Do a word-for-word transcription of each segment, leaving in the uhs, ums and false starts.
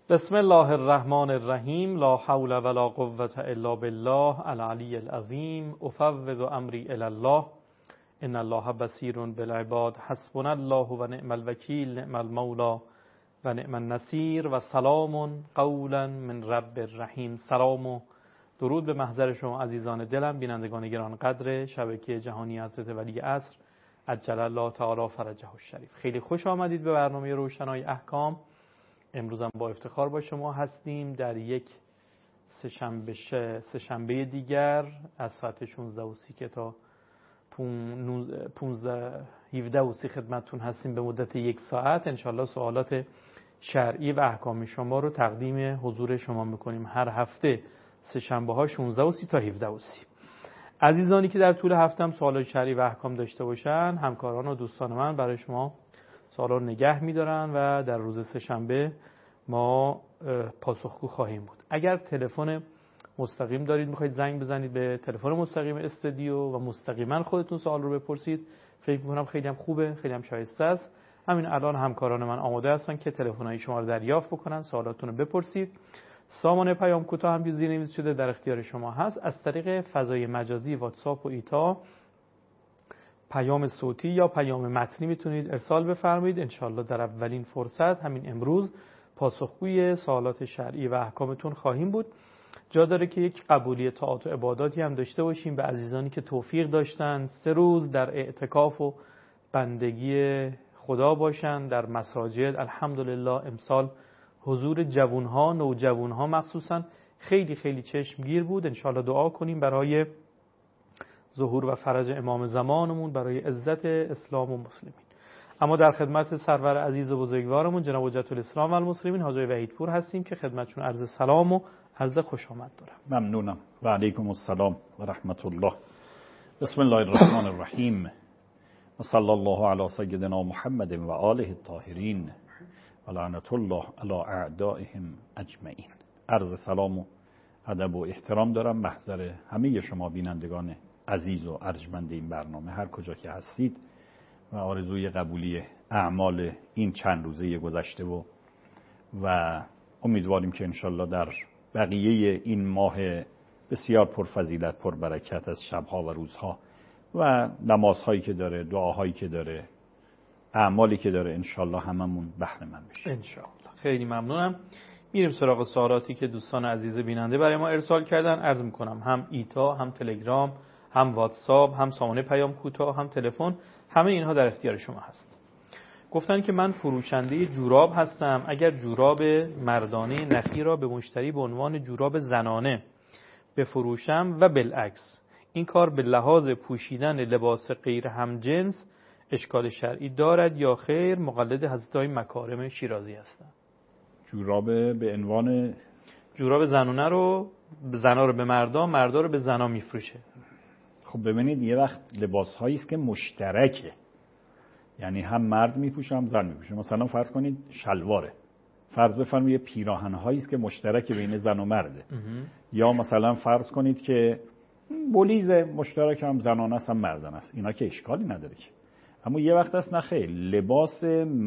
بسم الله الرحمن الرحیم. لا حول ولا قوة الا بالله العلی العظیم. افوض امری الی الله ان الله بصیر بالعباد. حسبنا الله و نعم الوکیل. نعم المولا و نعم النصیر. و سلام قولا من رب الرحیم. سلام و درود به محضر شما عزیزان دلم، بینندگان گرانقدر شبکه جهانی حضرت ولی عصر عجل الله تعالی فرجه الشریف. خیلی خوش آمدید به برنامه روشنای احکام. امروز هم با افتخار با شما هستیم در یک سه‌شنبه سه‌شنبه دیگر از ساعت شانزده و سی که تا پانزده هفده و سی خدمتتون هستیم به مدت یک ساعت. انشالله سوالات شرعی و احکام شما رو تقدیم حضور شما میکنیم هر هفته سه‌شنبه ها شانزده و سی تا هفده و سی. عزیزانی که در طول هفته هم سوالات شرعی و احکام داشته باشن، همکاران و دوستان من برای شما سوالا نگه می‌دارن و در روز سه‌شنبه ما پاسخگو خواهیم بود. اگر تلفن مستقیم دارید می‌خواید زنگ بزنید به تلفن مستقیم استودیو و مستقیما خودتون سوال رو بپرسید، فکر می‌کنم خیلی هم خوبه، خیلی هم شایسته است. همین الان همکاران من آماده هستن که تلفن‌های شما رو دریافت بکنن، سوالاتتون رو بپرسید. سامانه پیام کوتاه هم زیرنویس شده در اختیار شما هست. از طریق فضای مجازی واتساپ و ایتا پیام صوتی یا پیام متنی میتونید ارسال بفرمایید. انشالله در اولین فرصت همین امروز پاسخگوی سوالات شرعی و احکامتون خواهیم بود. جا داره که یک قبولی طاعات و عباداتی هم داشته باشیم به عزیزانی که توفیق داشتن سه روز در اعتکاف و بندگی خدا باشن در مساجد. الحمدلله امسال حضور جوانها، نوجوانها مخصوصا خیلی خیلی چشمگیر بود. انشالله دعا کنیم برای ظهور و فرج امام زمانمون، برای عزت اسلام و مسلمین. اما در خدمت سرور عزیز و بزرگوارمون جناب حجت الاسلام و المسلمین حاجی وحیدپور هستیم که خدمتشون عرض سلام و عرض خوش آمد دارم. ممنونم. و علیکم السلام و رحمت الله. بسم الله الرحمن الرحیم. و صلی الله علی سیدنا محمد و آله الطاهرین و لعنت الله علی اعدائهم اجمعین. عرض سلام و ادب و احترام دارم محضر همه شما بینندگان عزیز و ارجمند این برنامه هر کجا که هستید و آرزوی قبولی اعمال این چند روزه گذشته و و امیدواریم که انشالله در بقیه این ماه بسیار پرفضیلت پربرکت از شبها و روزها و نمازهایی که داره، دعاهایی که داره، اعمالی که داره، انشالله هممون بهره مند بشیم انشالله. خیلی ممنونم. میریم سراغ سوالاتی که دوستان عزیز بیننده برای ما ارسال کردن. عرض میکنم هم ایتا، هم تلگرام، هم واتساپ، هم سامانه پیام کوتاه، هم تلفن، همه اینها در اختیار شما هست. گفتن که من فروشنده جوراب هستم، اگر جوراب مردانه نخی را به مشتری به عنوان جوراب زنانه بفروشم و بالعکس، این کار به لحاظ پوشیدن لباس غیر همجنس اشکال شرعی دارد یا خیر؟ مقلد حضرت های مکارم شیرازی هستم. جوراب به عنوان جوراب زنانه رو زنا رو به مردا، مردا رو به زنا میفروشه. خب ببینید یه وقت لباس هایی است که مشترکه، یعنی هم مرد میپوشه هم زن میپوشه. مثلا فرض کنید شلواره، فرض بفرمایید یه پیراهن هایی است که مشترک بین زن و مرده. یا مثلا فرض کنید که بلیز مشترک هم زنانه است هم مردانه است، اینا که اشکالی نداره که. اما یه وقت است نه خیر، لباس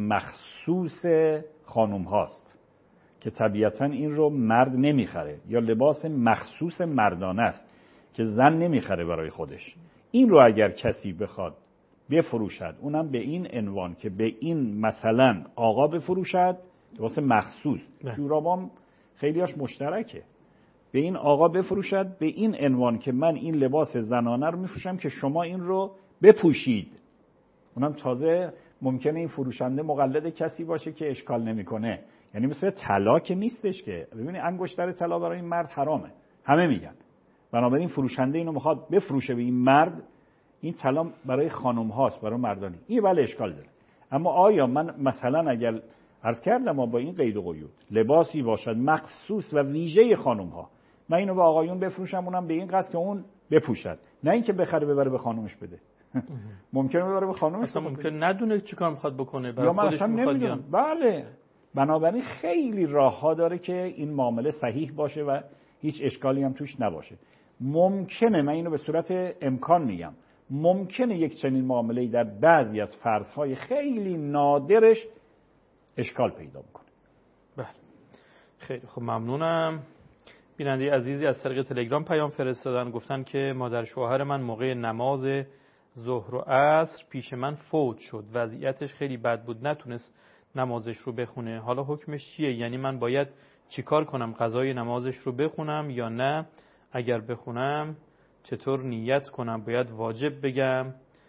مخصوص خانم هاست که طبیعتا این رو مرد نمیخره، یا لباس مخصوص مردانه است که زن نمیخره برای خودش. این رو اگر کسی بخواد بفروشد، اونم به این عنوان که به این مثلا آقا بفروشد، لباس مخصوص، جورابام خیلیاش مشترکه، به این آقا بفروشد به این عنوان که من این لباس زنانه رو میفروشم که شما این رو بپوشید. اونم تازه ممکنه این فروشنده مقلد کسی باشه که اشکال نمیکنه، یعنی مثل طلا که نیستش که. ببینید انگشتر طلا برای این مرد حرامه، همه میگن. بنابراین فروشنده اینو میخواد بفروشه به این مرد، این طلا برای خانم هاست، برای مردانی. این بله اشکال داره. اما آیا من مثلا اگر عرض کردم ما با این قید و قیود لباسی باشد مخصوص و ویژه خانم ها، من اینو به آقایون بفروشم، اونم به این قصد که اون بپوشد، نه اینکه بخره ببره به خانومش بده. ممکنه ببره به خانومش، اصلا ممکنه ندونه چیکار میخواد بکنه، برای خودش میخواد یا بله. بنابراین خیلی راه‌ها داره که این معامله صحیح باشه و هیچ اشکالی هم توش نباشه. ممکنه، من اینو به صورت امکان میگم، ممکنه یک چنین معامله‌ای در بعضی از فرض‌های خیلی نادرش اشکال پیدا بکنه. بله. خیلی خب ممنونم. بیننده عزیزی از طریق تلگرام پیام فرستادن، گفتن که مادر شوهر من موقع نماز ظهر و عصر پیش من فوت شد، وضعیتش خیلی بد بود، نتونست نمازش رو بخونه. حالا حکمش چیه؟ یعنی من باید چیکار کنم؟ قضای نمازش رو بخونم یا نه؟ اگر بخونم چطور نیت کنم؟ باید واجب بگم؟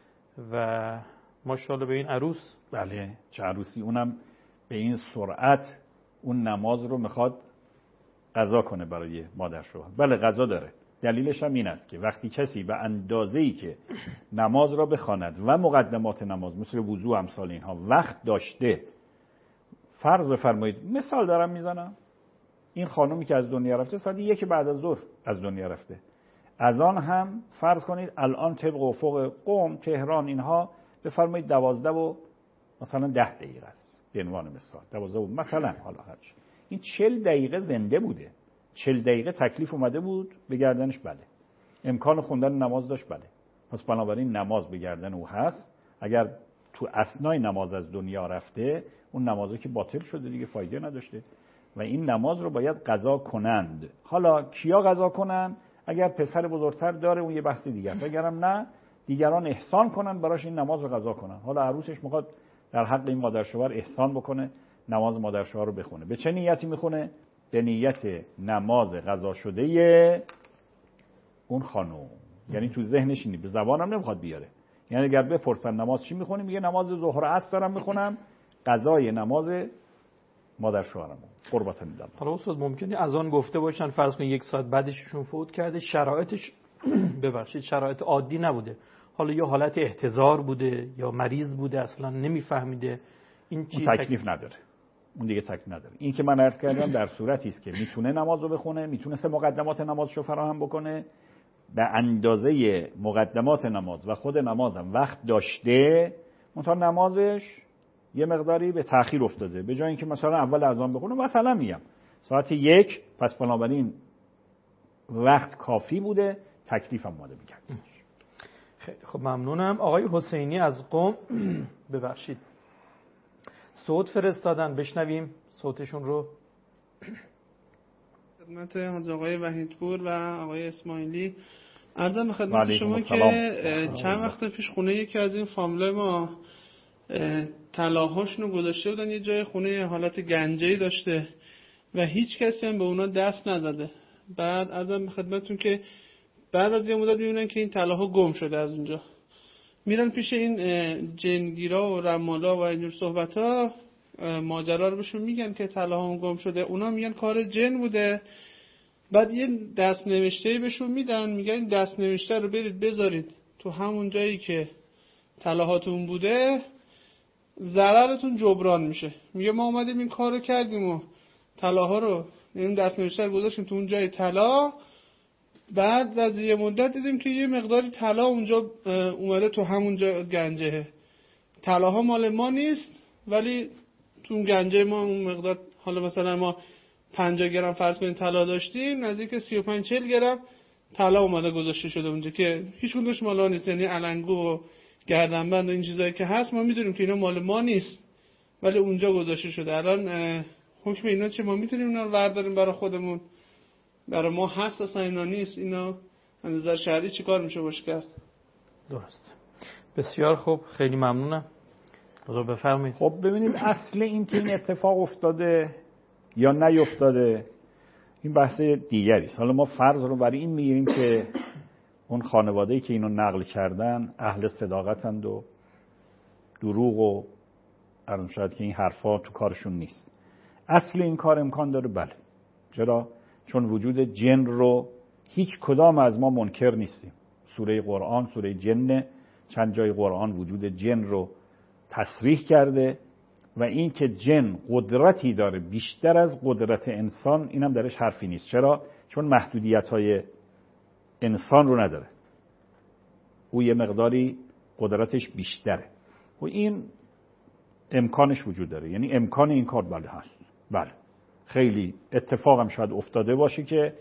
و ماشاءالله به این عروس. بله، چه عروسی، اونم به این سرعت اون نماز رو میخواد قضا کنه برای مادر شوهر. بله قضا داره. دلیلش هم این است که وقتی کسی به اندازه‌ای که نماز را بخواند و مقدمات نماز مثل وضو امثال اینها وقت داشته، فرض بفرمایید مثال دارم میزنم، این خانومی که از دنیا رفته ساعت یک بعد از ظهر از دنیا رفته، از آن هم فرض کنید الان طبق افق قم تهران اینها بفرمایید دوازده و مثلا ده دقیقه است به عنوان مثال، دوازده و مثلا حالا هرچی، این چهل دقیقه زنده بوده، چهل دقیقه تکلیف اومده بود به گردنش، بله امکان خوندن نماز داشت، بله پس بنابراین نماز به گردن او هست. اگر تو اثنای نماز از دنیا رفته اون نمازه که باطل شده دیگه، فایده نداشته و این نماز رو باید قضا کنند. حالا کیا قضا کنند؟ اگر پسر بزرگتر داره اون یه بحث دیگه است، اگرم نه دیگران احسان کنن براش این نماز رو قضا کنن. حالا عروسش میخواد در حق این مادر شوهر احسان بکنه، نماز مادر شوهر رو بخونه. به چه نیتی میخونه؟ به نیت نماز قضا شده اون خانم. یعنی تو ذهنش اینه، به زبانم نمیخواد بیاره. یعنی اگر بپرسن نماز چی میخونی، میگه نماز ظهر عصر دارم میخونم، قضای نماز مادر شوهرم قربت الله. حالا استاد ممکنه از آن گفته باشن فرض کن یک ساعت بعدشون فوت کرده، شرایطش ببخشید شرایط عادی نبوده، حالا یا حالت احتضار بوده یا مریض بوده اصلا نمیفهمیده، این چی تکلیف نداره، اون دیگه تکلیف نداره. این که من عرض کردم در صورتی است که میتونه نماز رو بخونه، میتونه سه مقدمات نمازش رو فراهم بکنه، به اندازه مقدمات نماز و خود نمازم وقت داشته، منتها نمازش یه مقداری به تأخیر افتاده، به جای اینکه مثلا اول اذان بخونه مثلا میگم ساعت یک، پس بنابراین وقت کافی بوده، تکلیفم اومده میگم. خیلی خب ممنونم. آقای حسینی از قم ببخشید صوت فرستادن، بشنویم صوتشون رو. خدمت حاج آقای وحیدپور و آقای اسماعیلی عرضم به خدمت شما که چند وقت پیش خونه یکی از این فامیلای ما طلاهاشونو گذاشته بودن یه جای خونه، حالت گنجه‌ای داشته و هیچ کسی هم به اونا دست نزده. بعد عرضم به خدمتتون که بعد از یه مدت میبینن که این طلاها گم شده از اونجا، میرن پیش این جنگیرا و رمالا و اینجور صحبت‌ها، ماجرا رو بهشون میگن که طلاهام گم شده، اونا میگن کار جن بوده. بعد یه دست نوشته‌ای بهشون میدن، میگن این دست نوشته رو برید بذارید تو همون جایی که طلاهاتون بوده، ضررتون جبران میشه. میگه ما اومدیم این کارو کردیم و طلاها رو، این دست نوشته رو گذاشتیم تو اون جای طلا، بعد از یه مدت دیدیم که یه مقداری طلا اونجا اومده تو همون جا گنجه. طلاها مال ما نیست ولی تو اون گنجه ما اون مقدار، حالا مثلا ما پنجاه گرم فرض کنیم طلا داشتیم، نزدیک سی و پنج چهل گرم طلا اومده گذاشته شده اونجا که هیچ کدومش مال ما نیست. یعنی علنگو و گردنبند و این چیزایی که هست ما میدونیم که اینا مال ما نیست ولی اونجا گذاشته شده. الان حکم اینا چه؟ ما میتونیم اینا رو برداریم برای خودمون؟ برای ما هست اصلا اینا نیست؟ اینا از نظر شرعی چی کار میشه باش کرد؟ درست، بسیار خوب، خیلی ممنونم. حضور بفرمایید. خب ببینید اصل این که این اتفاق افتاده یا نیفتاده این بحث دیگری است. حالا ما فرض رو برای این میگیریم که اون خانواده‌ای که اینو نقل کردن اهل صداقتند و دروغ و عرض شاید که این حرفا تو کارشون نیست. اصل این کار امکان داره، بله. چرا؟ چون وجود جن رو هیچ کدام از ما منکر نیستیم. سوره قرآن، سوره جن، چند جای قرآن وجود جن رو تصریح کرده و این که جن قدرتی داره بیشتر از قدرت انسان، اینم درش حرفی نیست. چرا؟ چون محدودیت‌های انسان رو نداره، او یه مقداری قدرتش بیشتره و این امکانش وجود داره. یعنی امکان این کار بله هست، بله. خیلی اتفاقم شاید افتاده باشه که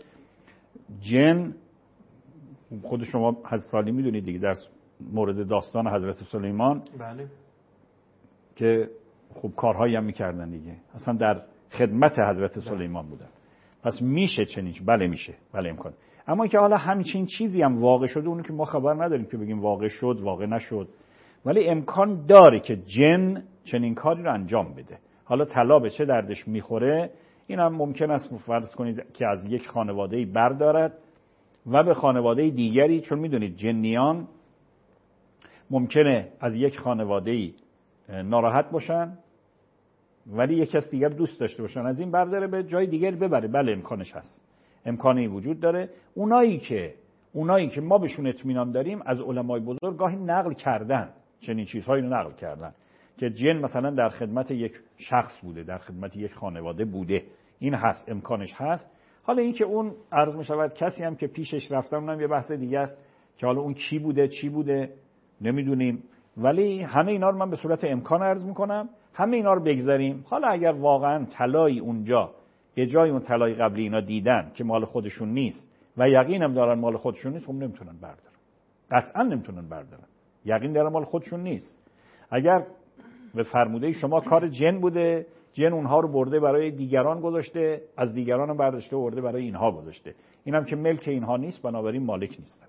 جن، خود شما حضرت سالی میدونید دیگه در مورد داستان حضرت سلیمان، بله، که خب کارهایی هم میکردن دیگه، اصلا در خدمت حضرت سلیمان بودن. پس میشه چنین، بله میشه، بله امکان. اما که حالا همچین چیزی هم واقع شده، اونو که ما خبر نداریم که بگیم واقع شد واقع نشد، ولی امکان داره که جن چنین کاری رو انجام بده. حالا طلا به چه دردش میخوره، این هم ممکن است فرض کنید که از یک خانواده‌ای بردارد و به خانواده دیگری، چون میدونید جنیان ممکنه از یک خانواده‌ای ناراحت باشن ولی یک کس دیگر دوست داشته باشن، از این برداره به جای دیگر ببره. بله امکانش هست، امکانی وجود داره. اونایی که اونایی که ما بهشون اطمینان داریم از علمای بزرگ گاهی نقل کردن، چنین چیزهایی رو نقل کردن که جن مثلا در خدمت یک شخص بوده، در خدمت یک خانواده بوده. این هست، امکانش هست. حالا این که اون عرض می شود کسی هم که پیشش رفتن، اونم یه بحث دیگه است که حالا اون کی بوده چی بوده نمیدونیم، ولی همه اینا رو من به صورت امکان عرض میکنم. همه اینا رو بگذاریم. حالا اگر واقعا طلایی اونجا به جای اون طلای قبلی اینا دیدن که مال خودشون نیست و یقینم دارن مال خودشون نیست، هم نمیتونن بردارن، قطعا نمیتونن بردارن، یقین دارن مال خودشون نیست. اگر به فرموده شما کار جن بوده، جن اونها رو برده برای دیگران گذاشته، از دیگران هم برداشته و برده برای اینها گذاشته، اینم که ملک اینها نیست، بنابراین مالک نیستن.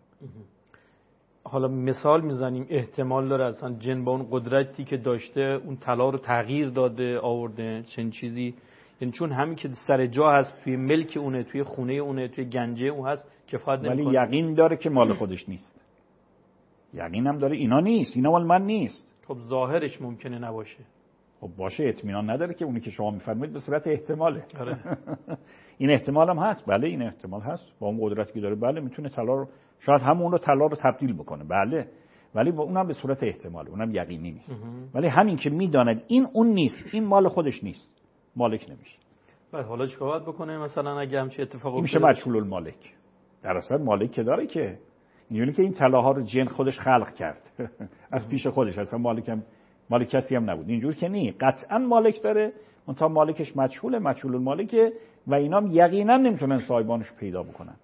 حالا مثال میزنیم، احتمال داره اصلا جن با اون قدرتی که داشته اون طلا رو تغییر داده آورده چنین چیزی، یعنی چون همین که سر جا هست، توی ملک اونه، توی خونه اونه، توی گنجه اون هست، کفایت نمیکنه. ولی یقین داره که مال خودش نیست، یقین هم داره اینا نیست، اینا مال من نیست. خب ظاهرش ممکنه نباشه. خب باشه، اطمینان نداره که اونی که شما میفرمایید به صورت احتماله. آره. این احتمال هم هست، بله این احتمال هست، با اون قدرتی که داره بله میتونه طلا رو، شاید همون رو طلا رو تبدیل بکنه، بله، ولی با اونم به صورت احتمال، اونم یقینی نیست. ولی همین که میداند این اون نیست، این مال خودش نیست، مالک نمیشه. بعد حالا چیکار باید بکنه مثلا اگه همچین اتفاقی میشه مجهول المالک. در اصل مالک که داره که اینجوری که این طلاها رو جن خودش خلق کرد از پیش خودش، اصلا مالکم مالک کسی هم نبود، اینجوری که نی، قطعا مالک داره، اون تا مالکش مجهوله، مجهول المالکه و اینا هم یقینا نمیتونن صاحبانش پیدا بکنن،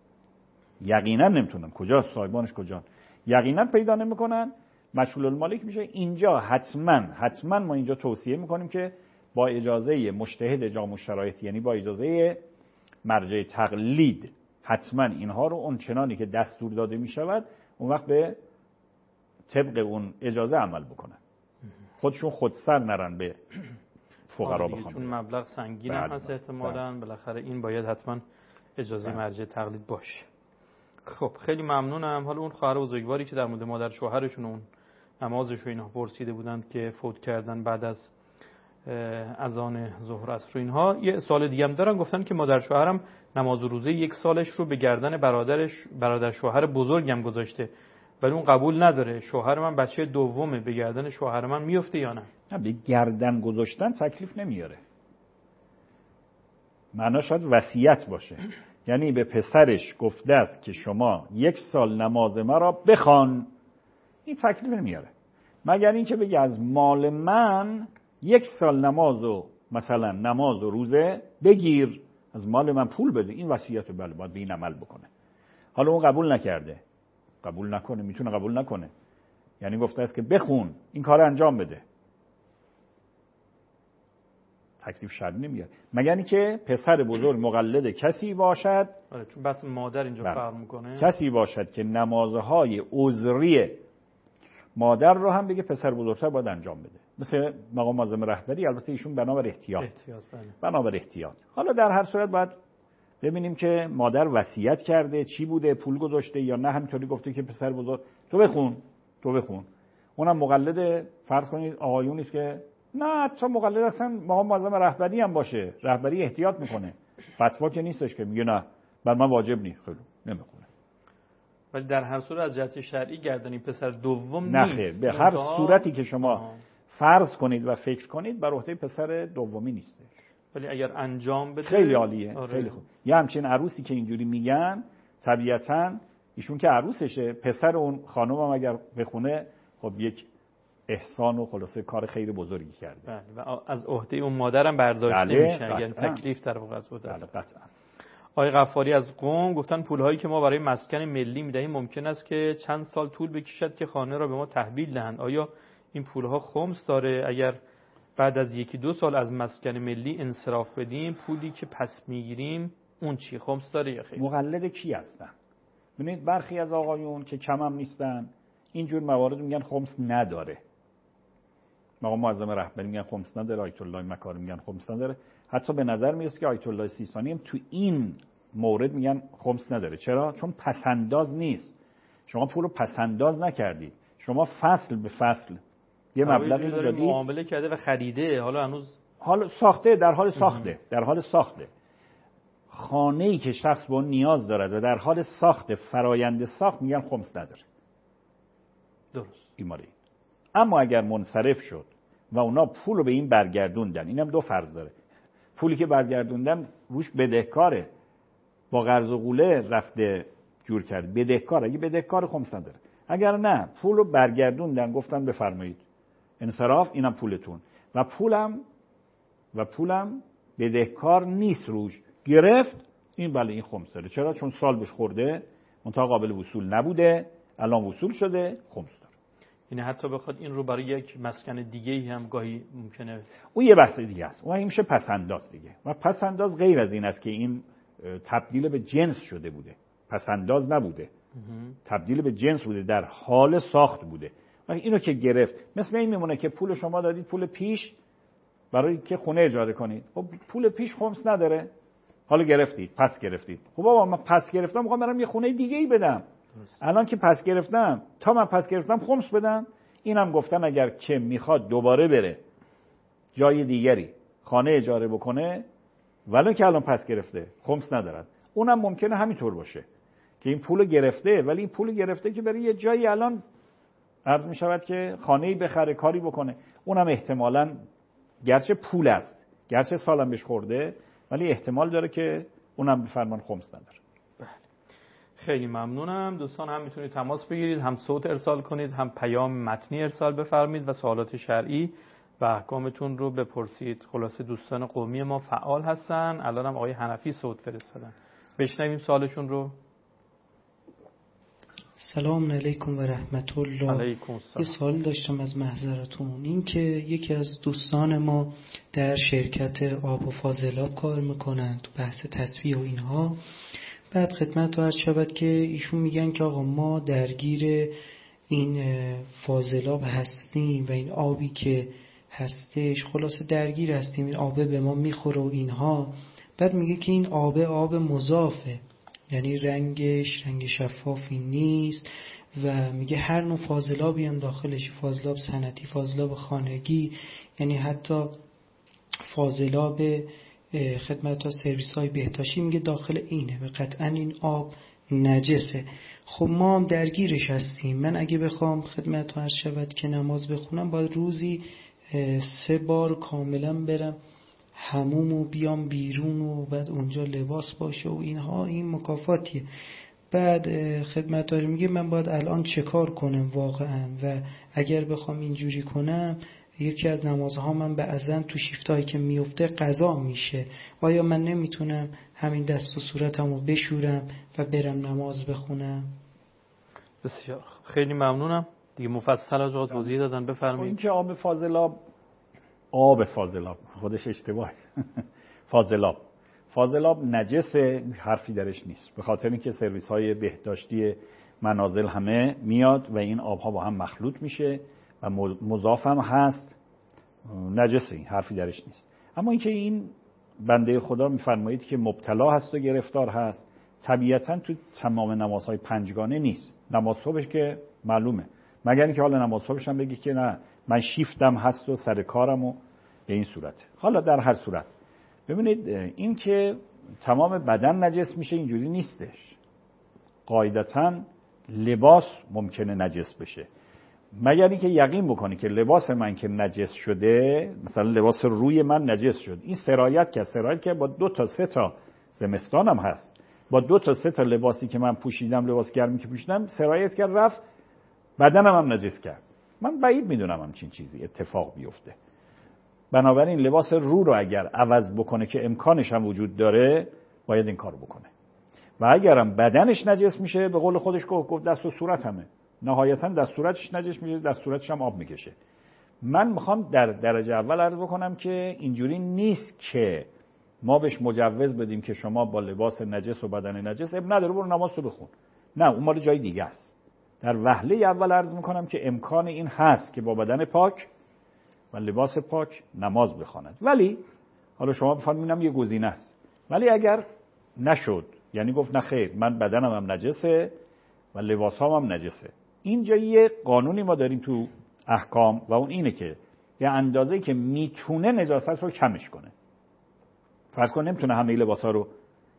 یقینا نمیتونن. کجا صاحبانش کجا؟ یقینا پیدا نمیکنن، مجهول المالک میشه. اینجا حتما حتما ما اینجا توصیه میکنیم که با اجازه مجتهد جامع الشرایط، یعنی با اجازه مرجع تقلید، حتما اینها رو اون چنانی که دستور داده میشود اون وقت به طبق اون اجازه عمل بکنن، خودشون خودسر نرن به فقرا بخوان، چون مبلغ سنگین هم هست احتمالاً، بالاخره این باید حتما اجازه مرجع تقلید باشه. خب خیلی ممنونم. حالا اون خواهر بزرگواری که در مورد مادر شوهرشون اون نمازش رو اینا پرسیده بودند که فوت کردن بعد از اذان ظهر عصر اینها، یه سوال دیگه هم دارن، گفتن که مادر شوهرم نماز و روزه یک سالش رو به گردن برادرش برادر شوهر بزرگم گذاشته ولی اون قبول نداره. شوهر من بچه دومه، به گردن شوهر من میفته یا نه؟ نه، به گردن گذاشتن تکلیف نمیاره، معناش شاید وصیت باشه. یعنی به پسرش گفته است که شما یک سال نماز مرا بخوان، این تکلیف نمیاره، مگر اینکه بگه از مال من یک سال نماز و مثلا نماز و روزه بگیر، از مال من پول بده، این وصیت بله باید به این عمل بکنه. حالا اون قبول نکرده، قبول نکنه، میتونه قبول نکنه، یعنی گفته است که بخون این کار انجام بده، تکلیف شرعی نمیاد، مگر اینکه پسر بزرگ مقلد کسی باشد. آره، چون بس مادر اینجا فرق میکنه، کسی باشد که نمازهای عذری مادر رو هم بگه پسر بزرگتر باید انجام بده، مثل مقام معظم رهبری، البته ایشون بنابر احتیاط, احتیاط بله. بنابر احتیاط. حالا در هر صورت باید ببینیم که مادر وصیت کرده چی بوده، پول گذاشته یا نه همینطوری گفته که پسر بزرگ تو بخون تو بخون. اونم مقلد فرض کنید آقایونی است که نه تا مقلد اصلا مقام معظم رهبری هم باشه، رهبری احتیاط میکنه، فتوا که نیستش که میگه نه بر من واجب نیست، خیلی نمیخونه. ولی در هر صورت از جهت شرعی گردن پسر دوم نیست. نه خیر، به هر صورتی که شما آه. فرض کنید و فکر کنید بر عهده پسر دومی نیست. ولی اگر انجام بده خیلی عالیه. آره. خیلی خوب. یه همچین عروسی که اینجوری میگن طبیعتاً ایشون که عروسشه، پسر اون خانم هم اگر بخونه خب یک احسان و خلاصه کار خیلی بزرگی کرده. بله و از عهده اون مادرم برداشته بله، میشه، یعنی تکلیف در واقع از عهده. بله قطعاً. آقای غفاری از قم گفتن پولهایی که ما برای مسکن ملی میدهیم ممکن است که چند سال طول بکشد که خانه را به ما تحویل دهند. آیا این پولها خمس داره؟ اگر بعد از یکی دو سال از مسکن ملی انصراف بدیم، پولی که پس میگیریم اون چی خمس داره یا خیر؟ مقلد کی هستن؟ ببینید برخی از آقایون که کم هم نیستن اینجور موارد میگن خمس نداره. مقام معظم رهبری میگن خمس نداره، آیت الله مکارم میگن خمس نداره. حتی به نظر میرسه که آیت الله سیستانی هم تو این مورد میگن خمس نداره. چرا؟ چون پسنداز نیست. شما پول رو پسنداز نکردید، شما فصل به فصل یه مبلغی رو دادید، معامله کرده و خریده، حالا هنوز حال ساخته، در حال ساخته در حال ساخته خانه‌ای که شخص به اون نیاز دارد و در حال ساخت فرایند ساخت میگن خمس نداره. درست. ایماری. اما اگر منصرف شد و اونا پول رو به این برگردوندن، اینم دو فرض داره. پولی که برگردوندن روش بدهکاره، با قرض و قوله رفته جور کرد، بدهکار. اگه بدهکار خمس نداره. اگر نه پول رو برگردوندن، گفتن بفرمایید انصراف، اینم پولتون و پولم و پولم بدهکار نیست روش، گرفت، این بله این خمس داره. چرا؟ چون سال بهش خورده، منتها قابل وصول نبوده، الان وصول شده، خمس داره. یعنی حتی بخواد این رو برای یک مسکن دیگه هم گاهی ممکنه، اون یه بحث دیگه است. اون میشه پسنداز دیگه. و پسنداز غیر از این است که این تبدیل به جنس شده بوده. پسنداز نبوده، تبدیل به جنس بوده، در حال ساخت بوده. و اینو که گرفت، مثل این میمونه که پول شما دادید پول پیش برای که خونه اجاره کنید. خب پول پیش خمس نداره، حالا گرفتید، پس گرفتید. خب بابا من پس گرفتم، میخوام برام یه خونه دیگه ای بدم. درست. الان که پس گرفتم، تا من پس گرفتم خمس بدم. اینم گفتن اگر که میخواد دوباره بره جای دیگری خانه اجاره بکنه، ولو که الان پس گرفته، خمس ندارد. اونم ممکنه همینطور باشه که این پول گرفته، ولی این پول گرفته که برای یه جایی الان عرض می شود که خانه‌ای بخره، کاری بکنه. اونم احتمالاً گرچه پول است، گرچه سالم بهش خورده، ولی احتمال داره که اونم به فرمان خمس نداره. بله. خیلی ممنونم. دوستان هم میتونید تماس بگیرید، هم صوت ارسال کنید، هم پیام متنی ارسال بفرمایید و سوالات شرعی و احکامتون رو بپرسید. خلاصه دوستان قومی ما فعال هستن. الان هم آقای حنفی صوت فرستادن. بشنویم سوالشون رو. سلام علیکم و رحمت الله. علیکم السلام. یه سوال داشتم از محضرتون، این که یکی از دوستان ما در شرکت آب و فاضلاب کار میکنن تو بحث تصفیه و اینها، بعد خدمت رو عرض شود که ایشون میگن که آقا ما درگیر این فاضلاب هستیم و این آبی که هستش خلاصه درگیر هستیم، این آبه به ما میخوره و اینها. بعد میگه که این آبه آب مضافه، یعنی رنگش رنگ شفافی نیست و میگه هر نوع فاضلابی هم داخلش، فاضلاب صنعتی، فاضلاب خانگی، یعنی حتی فاضلاب خدمت ها سرویس های بهداشتی میگه داخل اینه و قطعا این آب نجسه. خب ما هم درگیرش هستیم. من اگه بخوام خدمت ها عرض شود که نماز بخونم، باید روزی سه بار کاملا برم حموم و بیام بیرون و بعد اونجا لباس باشه و اینها، این مکافاتیه. بعد خدمت‌دار میگه من باید الان چه کار کنم واقعا، و اگر بخوام اینجوری کنم یکی از نمازها من به اذن تو شیفتایی که میفته قضا میشه. آیا من نمیتونم همین دست و صورتمو بشورم و برم نماز بخونم؟ بسیار خیلی ممنونم. دیگه مفصل از آقا توضیح دادن، بفرمایید. این که آب فاضلاب، آب فاضلاب خودش اشتباه. فاضلاب فاضلاب نجسه، حرفی درش نیست، به خاطر اینکه سرویس های بهداشتی منازل همه میاد و این آبها با هم مخلوط میشه و مضاف هم هست، نجسه، این حرفی درش نیست. اما اینکه این بنده خدا میفرمایید که مبتلا هست و گرفتار هست، طبیعتا تو تمام نمازهای پنجگانه نیست. نماز صبحش که معلومه، مگر اینکه حالا نماز صبحش هم بگی که نه من شیفتم هست و سر کارم و به این صورت. حالا در هر صورت ببینید این که تمام بدن نجس میشه اینجوری نیستش. قاعدتاً لباس ممکنه نجس بشه، مگر اینکه یقین بکنی که لباس من که نجس شده، مثلا لباس روی من نجس شد، این سرایت که سرایت که با دو تا سه تا زمستانم هست، با دو تا سه تا لباسی که من پوشیدم، لباس گرمی که پوشیدم، سرایت کرد رفت بدنم هم نجس کرد. من بعید میدونم همچین چیزی اتفاق بیفته. بنابراین لباس رو رو اگر عوض بکنه که امکانش هم وجود داره، باید این کار بکنه. و اگرم بدنش نجس میشه، به قول خودش گفت دست و صورت همه، نهایتا دست صورتش نجس میشه، دست صورتش هم آب میکشه. من میخوام در درجه اول عرض بکنم که اینجوری نیست که ما بهش مجوز بدیم که شما با لباس نجس و بدن نجس اب نداره برو نماز رو بخون. نه، اون مال جای دیگه است. در وهله اول عرض میکنم که امکان این هست که با بدن پاک و لباس پاک نماز بخواند. ولی حالا شما بفرمایید یه گزینه است. ولی اگر نشد، یعنی گفت نه خیر من بدنم هم نجسه و لباسام هم نجسه، اینجا یه قانونی ما داریم تو احکام و اون اینه که یه اندازه‌ای که میتونه نجاست رو کمش کنه. فرض کن نمیتونه همه لباسا رو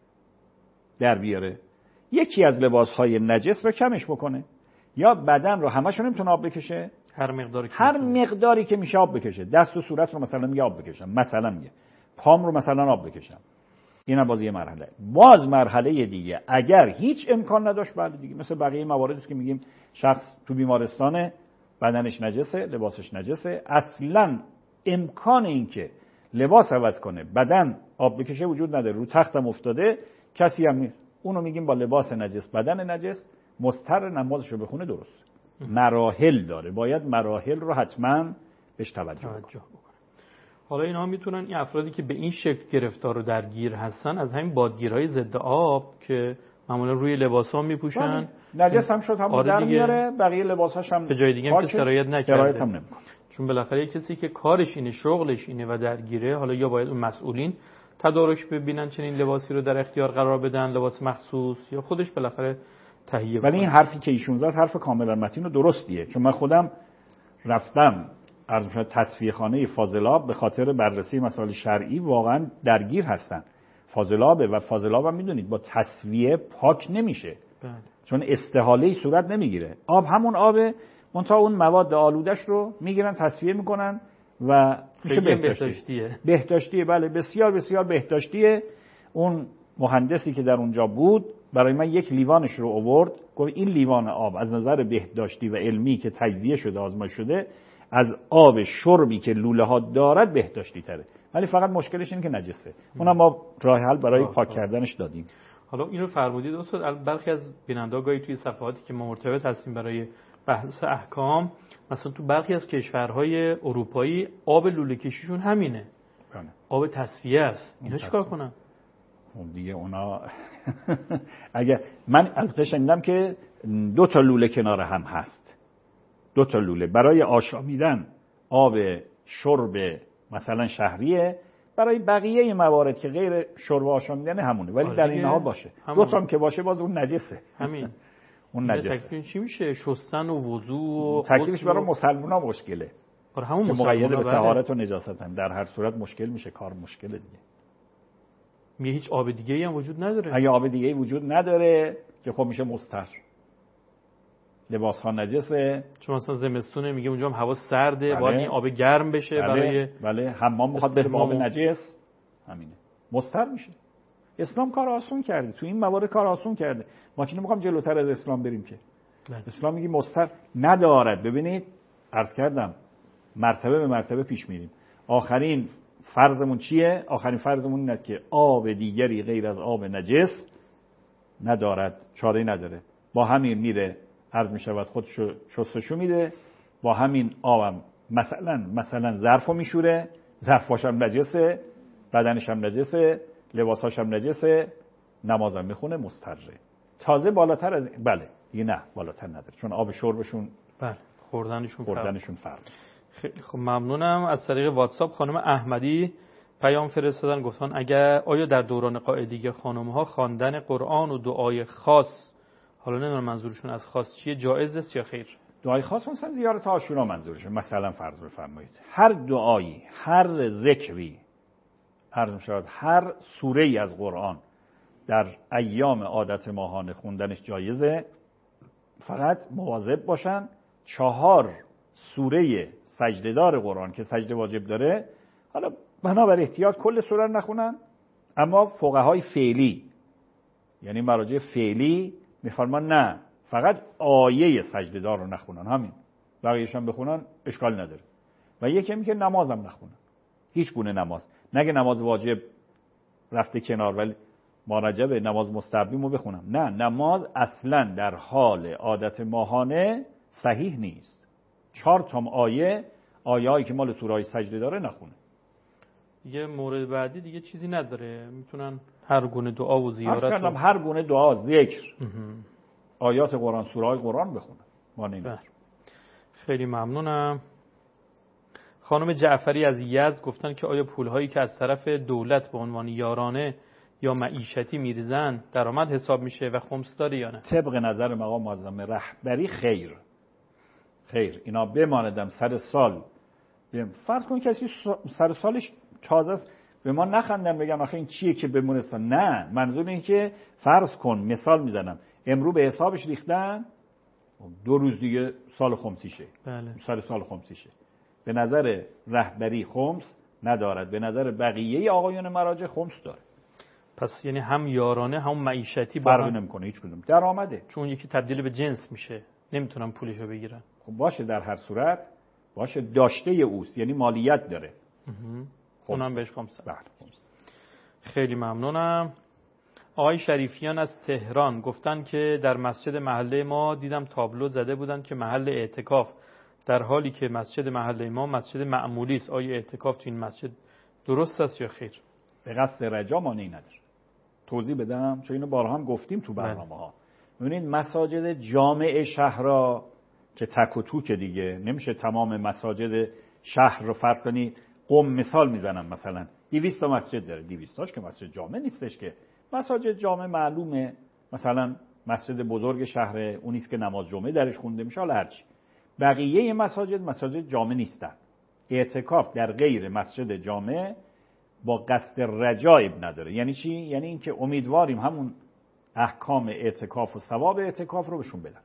در بیاره، یکی از لباسهای نجس رو کمش بکنه. یا بدن رو همش رو نمیتونه آب بکشه، هر مقداری که هر مقداری که میشه آب بکشه. دست و صورت رو مثلا میگه آب بکشم، مثلا میگه پام رو مثلا آب بکشم. اینا باز یه مرحله. باز مرحله دیگه اگر هیچ امکان نداشت، بعد دیگه مثل بقیه مواردی که میگیم شخص تو بیمارستان بدنش نجسه، لباسش نجسه، اصلا امکان این که لباس عوض کنه بدن آب بکشه وجود نداره، رو تختم افتاده کسی هم نیست، اونو میگیم با لباس نجس بدن نجس مضطر نمازش رو بخونه. درست مراحل داره، باید مراحل رو حتما بهش توجه کنه. حالا اینها میتونن این افرادی که به این شکل گرفتار و درگیر هستن از همین بادگیرهای ضد آب که معمولا روی لباسا میپوشن، نجس هم شد هم آره در میاره، بقیه لباساش هم به جای دیگه هم که سرایت نکرده، هم نمیکنه. چون بالاخره کسی که کارش اینه، شغلش اینه و درگیره، حالا یا باید اون مسئولین تدارک ببینن چنین لباسی رو در اختیار قرار بدن، لباس مخصوص، یا خودش بالاخره تهیه کنه. ولی این حرفی که ایشون زد حرف کاملا متین و درستیه، چون من خودم رفتم عرض می‌شد تصفیه خانه فاضلاب به خاطر بررسی مسائل شرعی، واقعا درگیر هستن. فاضلاب و فاضلاب هم میدونید با تصفیه پاک نمیشه. بله. چون استحاله صورت نمیگیره. آب همون آبه، منتها اون مواد آلودش رو میگیرن تصفیه میکنن و میشه بهداشتیه. بهداشتیه بله، بسیار بسیار بهداشتیه. اون مهندسی که در اونجا بود برای من یک لیوانش رو آورد، گفت این لیوان آب از نظر بهداشتی و علمی که تجزیه شده آزمایش شده از آب شربی که لوله ها دارد بهداشتی تره، ولی فقط مشکلش اینه که نجسه. اونم ما راه حل برای آه پاک آه. کردنش دادیم. حالا اینو فرمودید استاد، برخی از بیننده‌ها گاهی توی صفحاتی که ما مرتبط هستیم برای بحث احکام، مثلا تو برخی از کشورهای اروپایی آب لوله کشیشون همینه، بله. آب تصفیه است. اینا چیکار کنن؟ اون دیگه اونا اگه من البته شنیدم که دو تا لوله کنار هم هست، دو تا لوله برای آشامیدن آب شرب مثلا شهریه، برای بقیه موارد که غیر شرب و آشامیدن همونه، ولی در اینها باشه دو تا هم که باشه باز اون نجسه. همین اون نجسه. تکلیف چی میشه؟ شستن و وضو و تکلیفش برای مسلمونا مشکله. برای همون مسلمونا مقید به طهارت و نجاست هم در هر صورت مشکل میشه، کار مشکله دیگه. میگه هیچ آب دیگه‌ای هم وجود نداره. اگه آب دیگه‌ای وجود نداره که خب میشه مستر. لباس ها نجسه، چون مثلا زمستونه میگه اونجا هم هوا سرده، بله. باید این آب گرم بشه بله. برای بله حمام میخواد بره آب نجس، همینه مستر میشه. اسلام کار آسون کرده، تو این موارد کار آسون کرده. ما که نمیخوام جلوتر از اسلام بریم که بله. اسلام میگه مستر ندارد. ببینید عرض کردم مرتبه به مرتبه پیش میریم. آخرین فرضمون چیه؟ آخرین فرضمون اینه که آب دیگری غیر از آب نجس ندارد، چاره‌ای نداره، با همین میره عرض میشود خودشو شستشو میده، با همین آبم مثلا مثلا ظرفو میشوره، ظرفاش هم نجسه، بدنش هم نجسه، لباساش هم نجسه، نمازم میخونه، مستره. تازه بالاتر از بله دیگه نه بالاتر نداره، چون آب شربشون بله خوردنشون خوردنشون فرق. خیلی خب ممنونم. از طریق واتساپ خانم احمدی پیام فرستادن، گفتن اگر آیا در دوران قاعدگی خانم‌ها خواندن قرآن و دعای خاص، حالا نمیدونم منظورشون از خاص چیه، جایز است یا خیر؟ دعای خاص مثلا زیارت عاشورا منظورشه. مثلا فرض بفرمایید هر دعایی، هر ذکری، عرض می‌شود هر سوره‌ای از قرآن در ایام عادت ماهانه خوندنش جایزه، فقط مواظب باشن چهار سوره سجده‌دار قرآن که سجده واجب داره، حالا بنابر احتیاط کل سوره رو نخونن، اما فقهای فعلی یعنی مراجع فعلی میفرمان نه فقط آیه سجده‌دار رو نخونن، همین بقیه‌اش هم بخونن اشکال نداره. و یکی میگه نمازم نخونن، هیچ گونه نماز، نگه نماز واجب رفته کنار ولی مراجعه به نماز مستحبیمو بخونم، نه نماز اصلا در حال عادت ماهانه صحیح نیست. چهار تا آیه آیه‌ای که مال سوره سجده داره نخونه. دیگه مورد بعدی دیگه چیزی نداره، میتونن هر گونه دعا و زیارت عرض کردم و... هر گونه دعا، ذکر، آیات قرآن، سوره‌های قرآن بخونه. ما نمی‌دونیم. خیلی ممنونم. خانم جعفری از یزد گفتن که آیا پولهایی که از طرف دولت به عنوان یارانه یا معیشتی میریزن درآمد حساب میشه و خمس داره یا نه؟ طبق نظر مقام معظم رهبری خیر. خیر اینا بماندم سر سال بیم. فرض کن کسی سر سالش تازه است، به ما نخندن بگن آخه این چیه که بمونستان. نه، منظور اینه که فرض کن، مثال میزنم، امرو به حسابش ریختن، دو روز دیگه سال خمسیشه. بله. سر سال خمسیشه. به نظر رهبری خمس ندارد، به نظر بقیه آقایون مراجع خمس داره. پس یعنی هم یارانه هم معیشتی فرق نمیکنه هیچ کدوم، درآمده. چون یکی تبدیل به جنس میشه، نمیتونن پولشو بگیرن. خب باشه، در هر صورت باشه داشته اوست، یعنی مالیت داره. اونم بهش خمس. بله. خیلی ممنونم. آقای شریفیان از تهران گفتن که در مسجد محله ما دیدم تابلو زده بودن که محل اعتکاف، در حالی که مسجد محله ما مسجد معمولی است. آیا اعتکاف تو این مسجد درست است یا خیر؟ به قصد رجا مانعی نداره. توضیح بدم چون اینو بارها هم گفتیم تو برنامه‌ها. ببینید مساجد جامع شهرها که تک و توک دیگه، نمیشه تمام مساجد شهر رو فرض کنی. قم مثال میزنم، مثلا دویست تا مسجد داره، دویست تاش که مسجد جامع نیستش که. مساجد جامع معلومه، مثلا مسجد بزرگ شهر اونیست که نماز جمعه درش خونده میشه، حالا هرچی. بقیه مساجد مساجد جامع نیستن. اعتکاف در غیر مسجد جامع با قصد رجایب نداره. یعنی چی؟ یعنی اینکه امیدواریم همون احکام اعتکاف و ثواب اعتکاف رو بهشون بدن.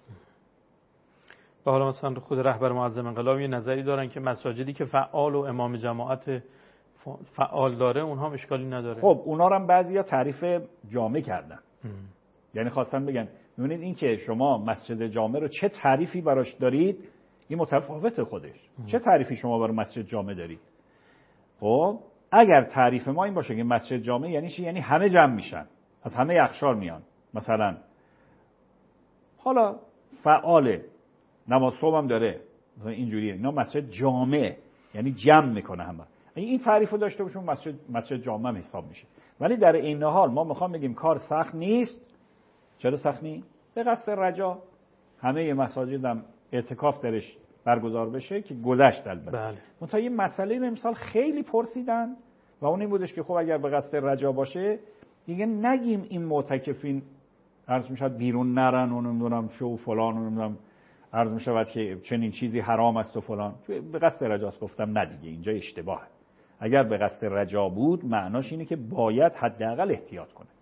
و حالا مثلا خود رهبر معظم انقلاب یه نظری دارن که مساجدی که فعال و امام جماعت فعال داره اونها هم اشکالی نداره. خب اونا رو هم بعضیا تعریف جامع کردن. ام. یعنی خواستن بگن ببینید این که شما مسجد جامع رو چه تعریفی براش دارید، این متفاوت خودش. ام. چه تعریفی شما برای مسجد جامع دارید؟ خب اگر تعریف ما این باشه که مسجد جامع یعنی چی؟ یعنی همه جمع میشن، از همه اقشار میان. مثلا حالا فعاله، نماز صبح هم داره، مثلا اینجوریه، اینا مسجد جامع یعنی جمع میکنه همه. این تعریفو داشته باشون مسجد مسجد جامع هم حساب میشه. ولی در این حال ما میخوام بگیم کار سخت نیست. چرا سخت نیست؟ به قصد رجا همه مساجد هم اعتکاف درش برگزار بشه که گذشت البته. بله. منتها یه مسئله رو امسال خیلی پرسیدن و اون این بودش که خب اگر به قصد رجا باشه دیگه نگیم این معتکفین عرض میشد بیرون نرن و نمیدونم شو و فلان و نمیدونم عرض میشود که چنین چیزی حرام است و فلان. به قصد رجاست. گفتم نه دیگه اینجا اشتباهه. اگر به قصد رجا بود معناش اینه که باید حداقل احتیاط کنه.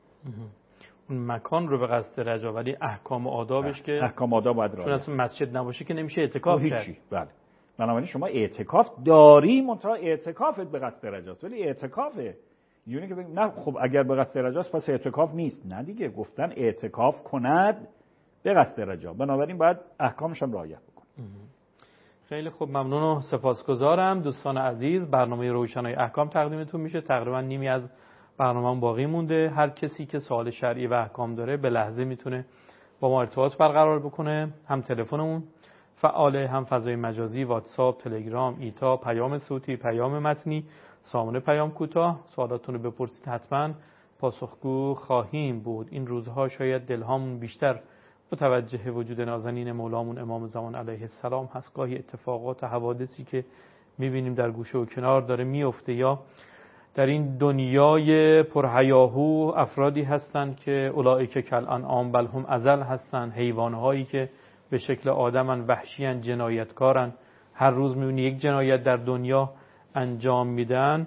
اون مکان رو به قصد رجا، ولی احکام و آدابش که احکام آداب باید چون اصلا مسجد نباشه که نمیشه اعتکاف کرد. هیچی. بله. بنابراین شما اعتکاف داری، منتها اعتکافت به قصد رجاست، ولی اعتکافه. یعنی که بگیم نه خب اگر به قصد رجاست پس اعتکاف نیست. نه دیگه، گفتن اعتکاف کند به قصد رجا، بنابراین باید احکامش هم رعایت بکنه. خیلی خوب، ممنون و سپاسگزارم. دوستان عزیز، برنامه روشنای احکام تقدیمتون میشه. تقریبا نیمی از برنامه باقی مونده. هر کسی که سوال شرعی و احکام داره به لحظه میتونه با ما ارتباط برقرار بکنه. هم تلفنمون فعاله، هم فضای مجازی، واتساپ، تلگرام، ایتا، پیام صوتی، پیام متنی، سامانه پیام کوتاه. سوالاتتون رو بپرسید، حتما پاسخگو خواهیم بود. این روزها شاید دلهامون بیشتر متوجه وجود نازنین مولامون امام زمان علیه السلام هست. گاهی اتفاقات و حوادثی که میبینیم در گوشه و کنار داره میفته، یا در این دنیای پرهیاهو افرادی هستند که اولئک کالانعام بل هم اضل هستند، حیوانهایی که به شکل آدمن، وحشیان، جنایتکارن، هر روز میبینی یک جنایت در دنیا انجام میدن.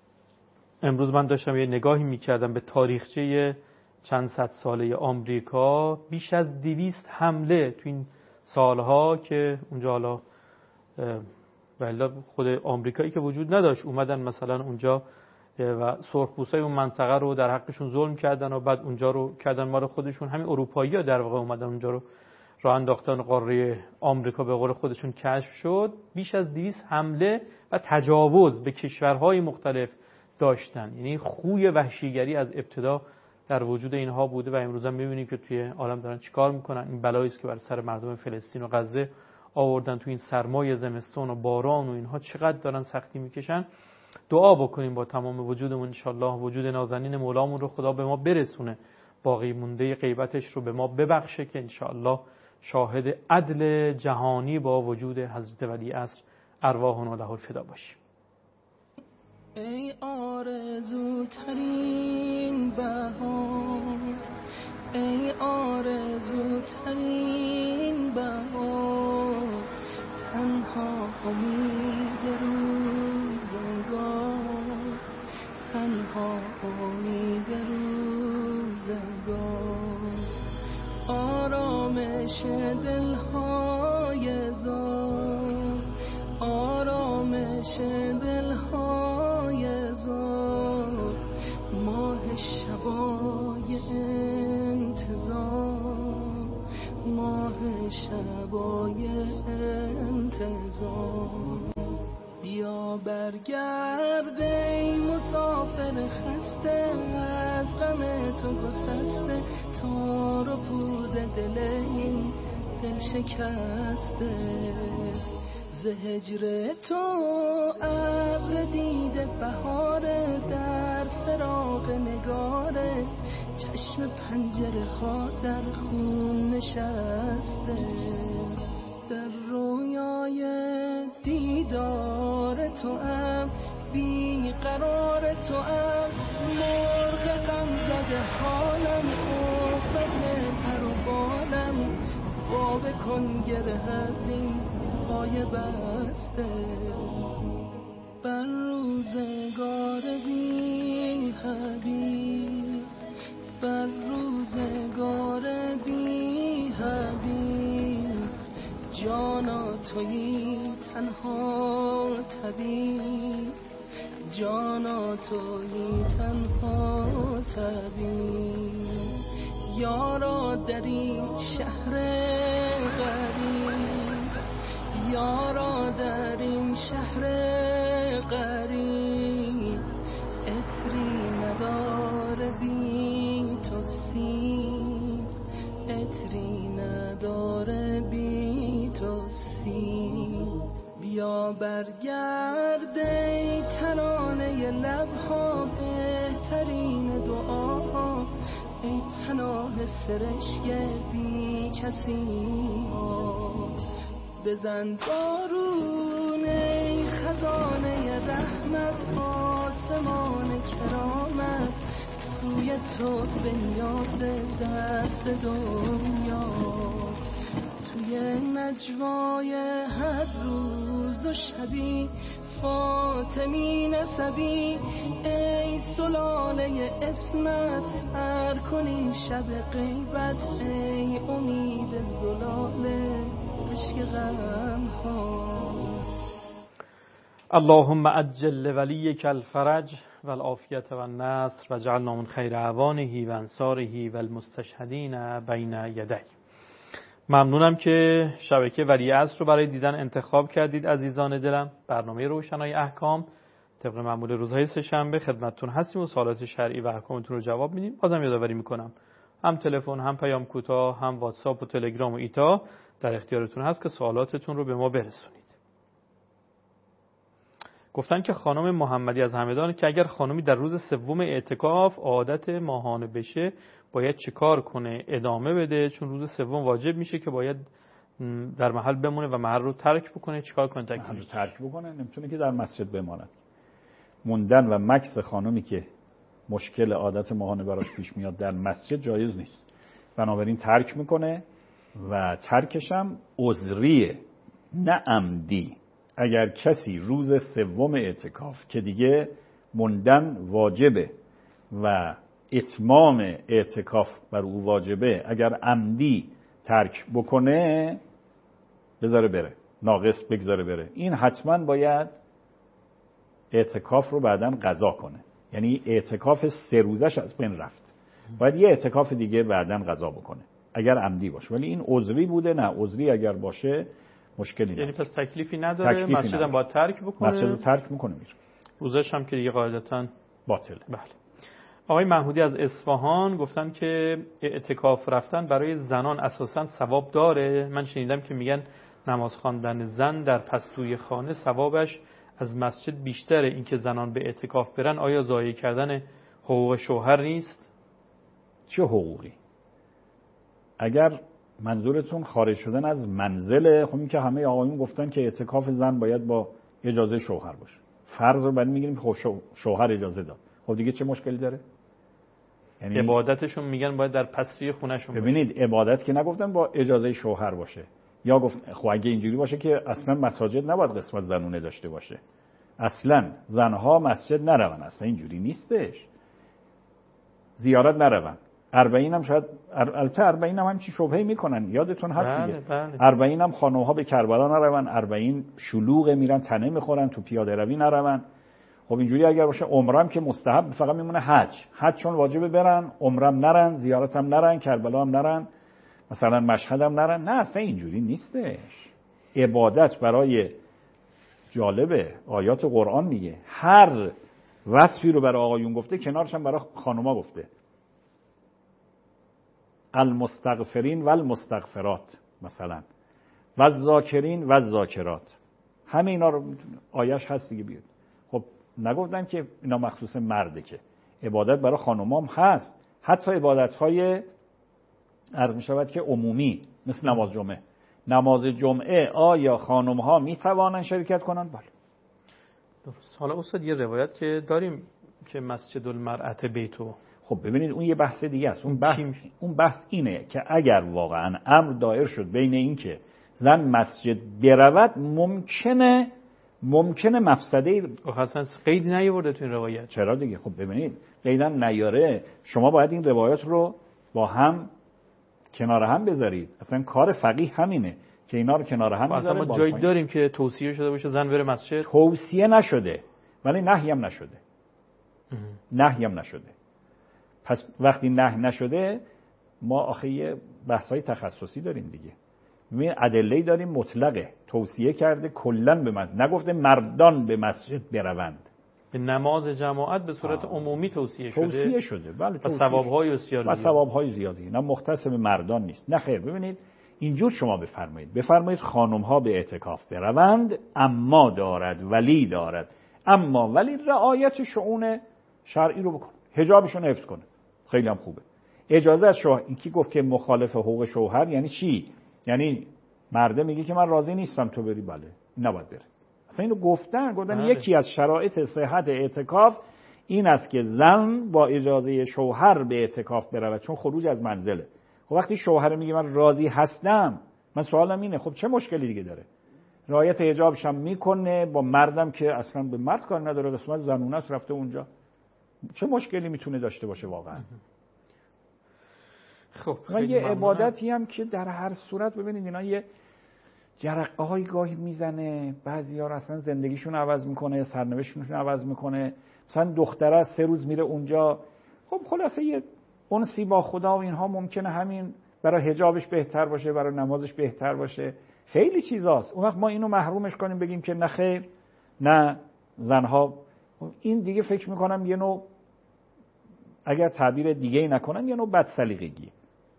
امروز من داشتم یه نگاهی میکردم به تاریخچه چند صد ساله آمریکا. بیش از دویست حمله تو این سالها که اونجا حالا بله خود آمریکایی که وجود نداشت اومدن مثلا اونجا و سرخپوستای اون منطقه رو در حقشون ظلم کردن و بعد اونجا رو کردن مال خودشون. همین اروپایی‌ها در واقع اومدن اونجا رو راه انداختن، قاره آمریکا به قول خودشون کشف شد. بیش از دویست حمله و تجاوز به کشورهای مختلف داشتن. یعنی خوی وحشیگری از ابتدا در وجود اینها بوده و امروز هم می‌بینیم که توی عالم دارن چیکار میکنن. این بلایی است که بر سر مردم فلسطین و غزه آوردن تو این سرمای زمستون و باران و اینها چقدر دارن سختی میکشن. دعا بکنیم با تمام وجودمون انشالله وجود نازنین مولامون رو خدا به ما برسونه، باقی مونده غیبتش رو به ما ببخشه که انشالله شاهد عدل جهانی با وجود حضرت ولیعصر ارواحنا له الفدا باشیم. ای آرزوترین بهار، ای آرزوترین بهار، تنها امید روزگار، تنها امید روزگار، آرامش دلهای زار، آرامش دلهای زار، ماه شبای انتظار، ماه شبای انتظار. بیا برگرد ای مسافر خسته، از غم تو گسسته، تار و پود دل این دل شکسته. ز هجر تو ابر دیده بهاره، در فراق نگاره چشم پنجره ها در خون نشسته. در رویای دیدار تو ام بی قرار تو ام، مرغ غم زده حالم، افت پر و بالم، با بکن گره از این پای بسته. بر روزگار بی حبیب، بر روزگار بی حبیب، جانا تویی تنها طبیب، جانا تویی تنها طبیب. یارا در این شهر غریب، یارا در این شهر غریب، عطری نداره بی تو سیب، عطری نداره بی تو سیب. بیا برگرد ای ترانه لبها، بهترین دعاها، ای پناه سرشک بی کسی ها. بزن بارون ای خزانه رحمت، آسمان کرامت، سوی تو بنیاد دست دنیا. توی نجوای هر روز و شبی، فاطمی نسبی، ای سلاله اسمت، سر کن این شب غیبت، ای امید زلاله عشق غم ها. اللهم عجل لولیک الفرج والعافیت والنصر واجعلنا من خیر اعوانه و انصاره و المستشهدین بین یدی. ممنونم که شبکه ولیعصر رو برای دیدن انتخاب کردید عزیزان دلم. برنامه روشنای احکام طبق معمول روزهای سه‌شنبه خدمتتون هستیم و سوالات شرعی و احکامتون رو جواب میدیم. بازم یادآوری میکنم هم تلفن، هم پیام کوتاه، هم واتساپ و تلگرام و ایتا در اختیارتون هست که سوالاتتون رو به ما برسونید. گفتن که خانم محمدی از همدان که اگر خانمی در روز سوم اعتکاف عادت ماهانه بشه باید چیکار کنه؟ ادامه بده چون روز سوم واجب میشه که باید در محل بمونه و محل رو ترک بکنه. چیکار کنه؟ محل رو ترک بکنه، نمیتونه که در مسجد بماند. موندن و مکث خانمی که مشکل عادت ماهانه براش پیش میاد در مسجد جایز نیست، بنابراین ترک میکنه و ترکش هم عذریه نه عمدی. اگر کسی روز سوم اعتکاف که دیگه موندن واجبه و اتمام اعتکاف بر او واجبه، اگر عمدی ترک بکنه بذاره بره، ناقص بگذاره بره، این حتما باید اعتکاف رو بعداً قضا کنه. یعنی اعتکاف سه روزش از بین رفت، باید یه اعتکاف دیگه بعداً قضا بکنه اگر عمدی باشه. ولی این عذری بوده، نه عذری اگر باشه مشکلی یعنی پس تکلیفی نداره، مسجد هم باید ترک بکنه، مسجد رو ترک میکنه میره، روزش هم که دیگه قاعدتاً باطله. بله. آقای محمودی از اصفهان گفتن که اعتکاف رفتن برای زنان اساساً ثواب داره. من شنیدم که میگن نماز خواندن زن در پستوی خانه ثوابش از مسجد بیشتره، اینکه زنان به اعتکاف برن آیا ضایع کردن حقوق شوهر نیست؟ چه حقوقی؟ اگر منظورتون خارج شدن از منزله، خب این که همه آقایون گفتن که اعتکاف زن باید با اجازه شوهر باشه. فرض رو بعد میگیریم که شوهر اجازه داد. خب دیگه چه مشکلی داره؟ یعنی عبادتشون میگن باید در پستوی خونهشون باشه. ببینید عبادت که نگفتن با اجازه شوهر باشه. یا گفت خب اگه اینجوری باشه که اصلا مساجد نباید قسمت زنونه داشته باشه. اصلا زنها مسجد نرون، اصلا اینجوری نیستش. زیارت نرون. اربعین هم شاید البته اربعین هم همچی شبهه میکنن، یادتون هست بله، دیگه. بله. اربعین هم خانوها به کربلا نرون، اربعین شلوغه، میرن تنه میخورن، تو پیاده روی نرون. خب اینجوری اگر باشه عمرم که مستحب، فقط میمونه حج. حج چون واجبه برن، عمرم نرن، زیارت هم نرن، کربلا هم نرن، مثلا مشهد هم نرن. نه اصلا اینجوری نیستش. عبادت برای جالبه آیات قرآن میگه هر وصفی رو برای آقایون گفته کنارش هم برای خانوما گفته. المستغفرین و المستغفرات مثلا و الذاکرین و الذاکرات، همه اینا رو آیش هست دیگه بیاد. خب نگفتن که اینا مخصوص مرده، که عبادت برای خانومام هست، حتی عبادت‌های عرض می شود که عمومی مثل نماز جمعه. نماز جمعه آیا خانم‌ها می توانن شرکت کنن؟ بله. درست. حالا استاد یه روایت که داریم که مسجد المرأة بیتو، خب ببینید اون یه بحث دیگه است. اون بحث اون بحث اینه که اگر واقعا امر دایر شد بین این که زن مسجد برود، ممکنه ممکنه مفسده اصلا قید نیاورده تو این روایت. چرا دیگه؟ خب ببینید قیداً نیاره، شما باید این روایات رو با هم کنار هم بذارید. اصلا کار فقیه همینه که اینا رو کنار هم بذاره. اصلا ما جایی داریم که توصیه شده باشه زن بره مسجد؟ توصیه نشده ولی نهی هم نشده. نهی هم نشده. پس وقتی نهی نشده، ما آخه یه بحثای تخصصی داریم دیگه. ببین ادله‌ای داریم مطلقه، توصیه کرده کلاً به مسجد، نگفته مردان به مسجد بروند. به نماز جماعت به صورت آه. عمومی توصیه شده. توصیه شده بله. و ثواب‌های بسیار زیاد. و ثواب‌های زیادی. نه مختص به مردان نیست. نه خیر. ببینید اینجور شما بفرمایید. بفرمایید خانم‌ها به اعتکاف بروند، اما دارد ولی دارد. اما ولی رعایت شؤون شرعی رو بکن. حجابشون حفظ کنه. خیلی هم خوبه. اجازه از شوهر، این کی گفت که مخالف حقوق شوهر یعنی چی؟ یعنی مرده میگه که من راضی نیستم تو بری، بله نباید بره. اصلا اینو گفتن گفتن بله. یکی از شرایط صحت اعتکاف این است که زن با اجازه شوهر به اعتکاف برود، چون خروج از منزله. خب وقتی شوهر میگه من راضی هستم، من سوالم اینه خب چه مشکلی دیگه داره؟ رعایت حجابش هم میکنه، با مردم که اصلا به مرد کار نداره، قسمت زنونه است رفته اونجا، چه مشکلی میتونه داشته باشه واقعا؟ خب و یه عبادتی هم که در هر صورت ببینید اینا یه جرقه های گاهی میزنه، بعضی‌ها رو اصلا زندگیشون عوض میکنه، سرنوشتشون عوض میکنه. مثلا دختره سه روز میره اونجا، خب خلاصه یه انسی با خدا و اینها ممکنه همین برای حجابش بهتر باشه، برای نمازش بهتر باشه، خیلی چیزاست. اون وقت ما اینو محرومش کنیم بگیم که نه خیر، نه زنها، این دیگه فکر میکنم یه نوع، اگر تعبیر دیگه ای نکنم، یه نوع بدسلیقگی.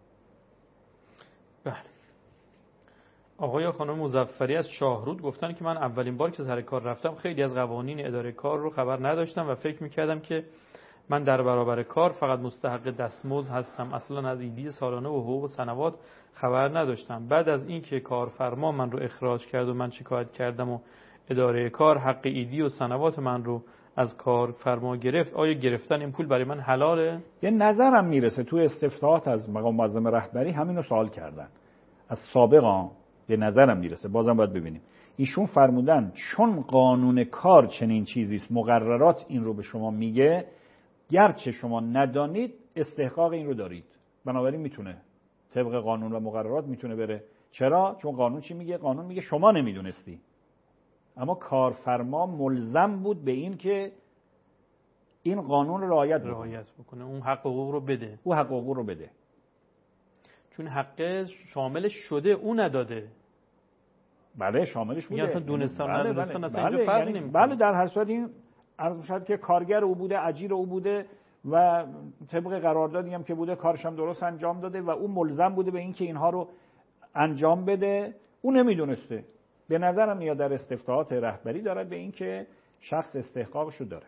بله. آقای خانم مظفری از شاهرود گفتن که من اولین بار که سر کار رفتم خیلی از قوانین اداره کار رو خبر نداشتم و فکر میکردم که من در برابر کار فقط مستحق دستمزد هستم، اصلا از ایدی سالانه و حقوق و سنوات خبر نداشتم. بعد از اینکه کارفرما من رو اخراج کرد و من شکایت کردم و اداره کار حق ایدی و سنوات من رو از کارفرما گرفت، آیا گرفتن این پول برای من حلاله؟ یه نظرم میرسه تو استفتاحات از مقام معظم رهبری همینو سوال کردن از سابقا، یه نظرم میرسه، بازم باید ببینیم. ایشون فرمودن چون قانون کار چنین چیزی است، مقررات این رو به شما میگه، گرچه شما ندانید استحقاق این رو دارید، بنابراین میتونه طبق قانون و مقررات میتونه بره. چرا؟ چون قانون چی میگه؟ قانون میگه شما نمیدونستی، اما کارفرما ملزم بود به این که این قانون رو رعایت بکنه. رعایت بکنه، اون حق حقوق رو بده. او حق حقوق رو بده. چون حق شاملش شده او نداده. بله شاملش بوده. اصلا دونستان بله ندونستان بله اصلا بله اینجا فرق یعنی نمی‌کنه. بله در هر صورت این عرض می‌شود که کارگر او بوده، اجیر او بوده و طبق قراردادی هم که بوده کارش هم درست انجام داده و او ملزم بوده به این که اینها رو انجام بده اون نمیدونسته. به نظرم میاد در استفتاحات رهبری داره به این که شخص استحقاقشو داره.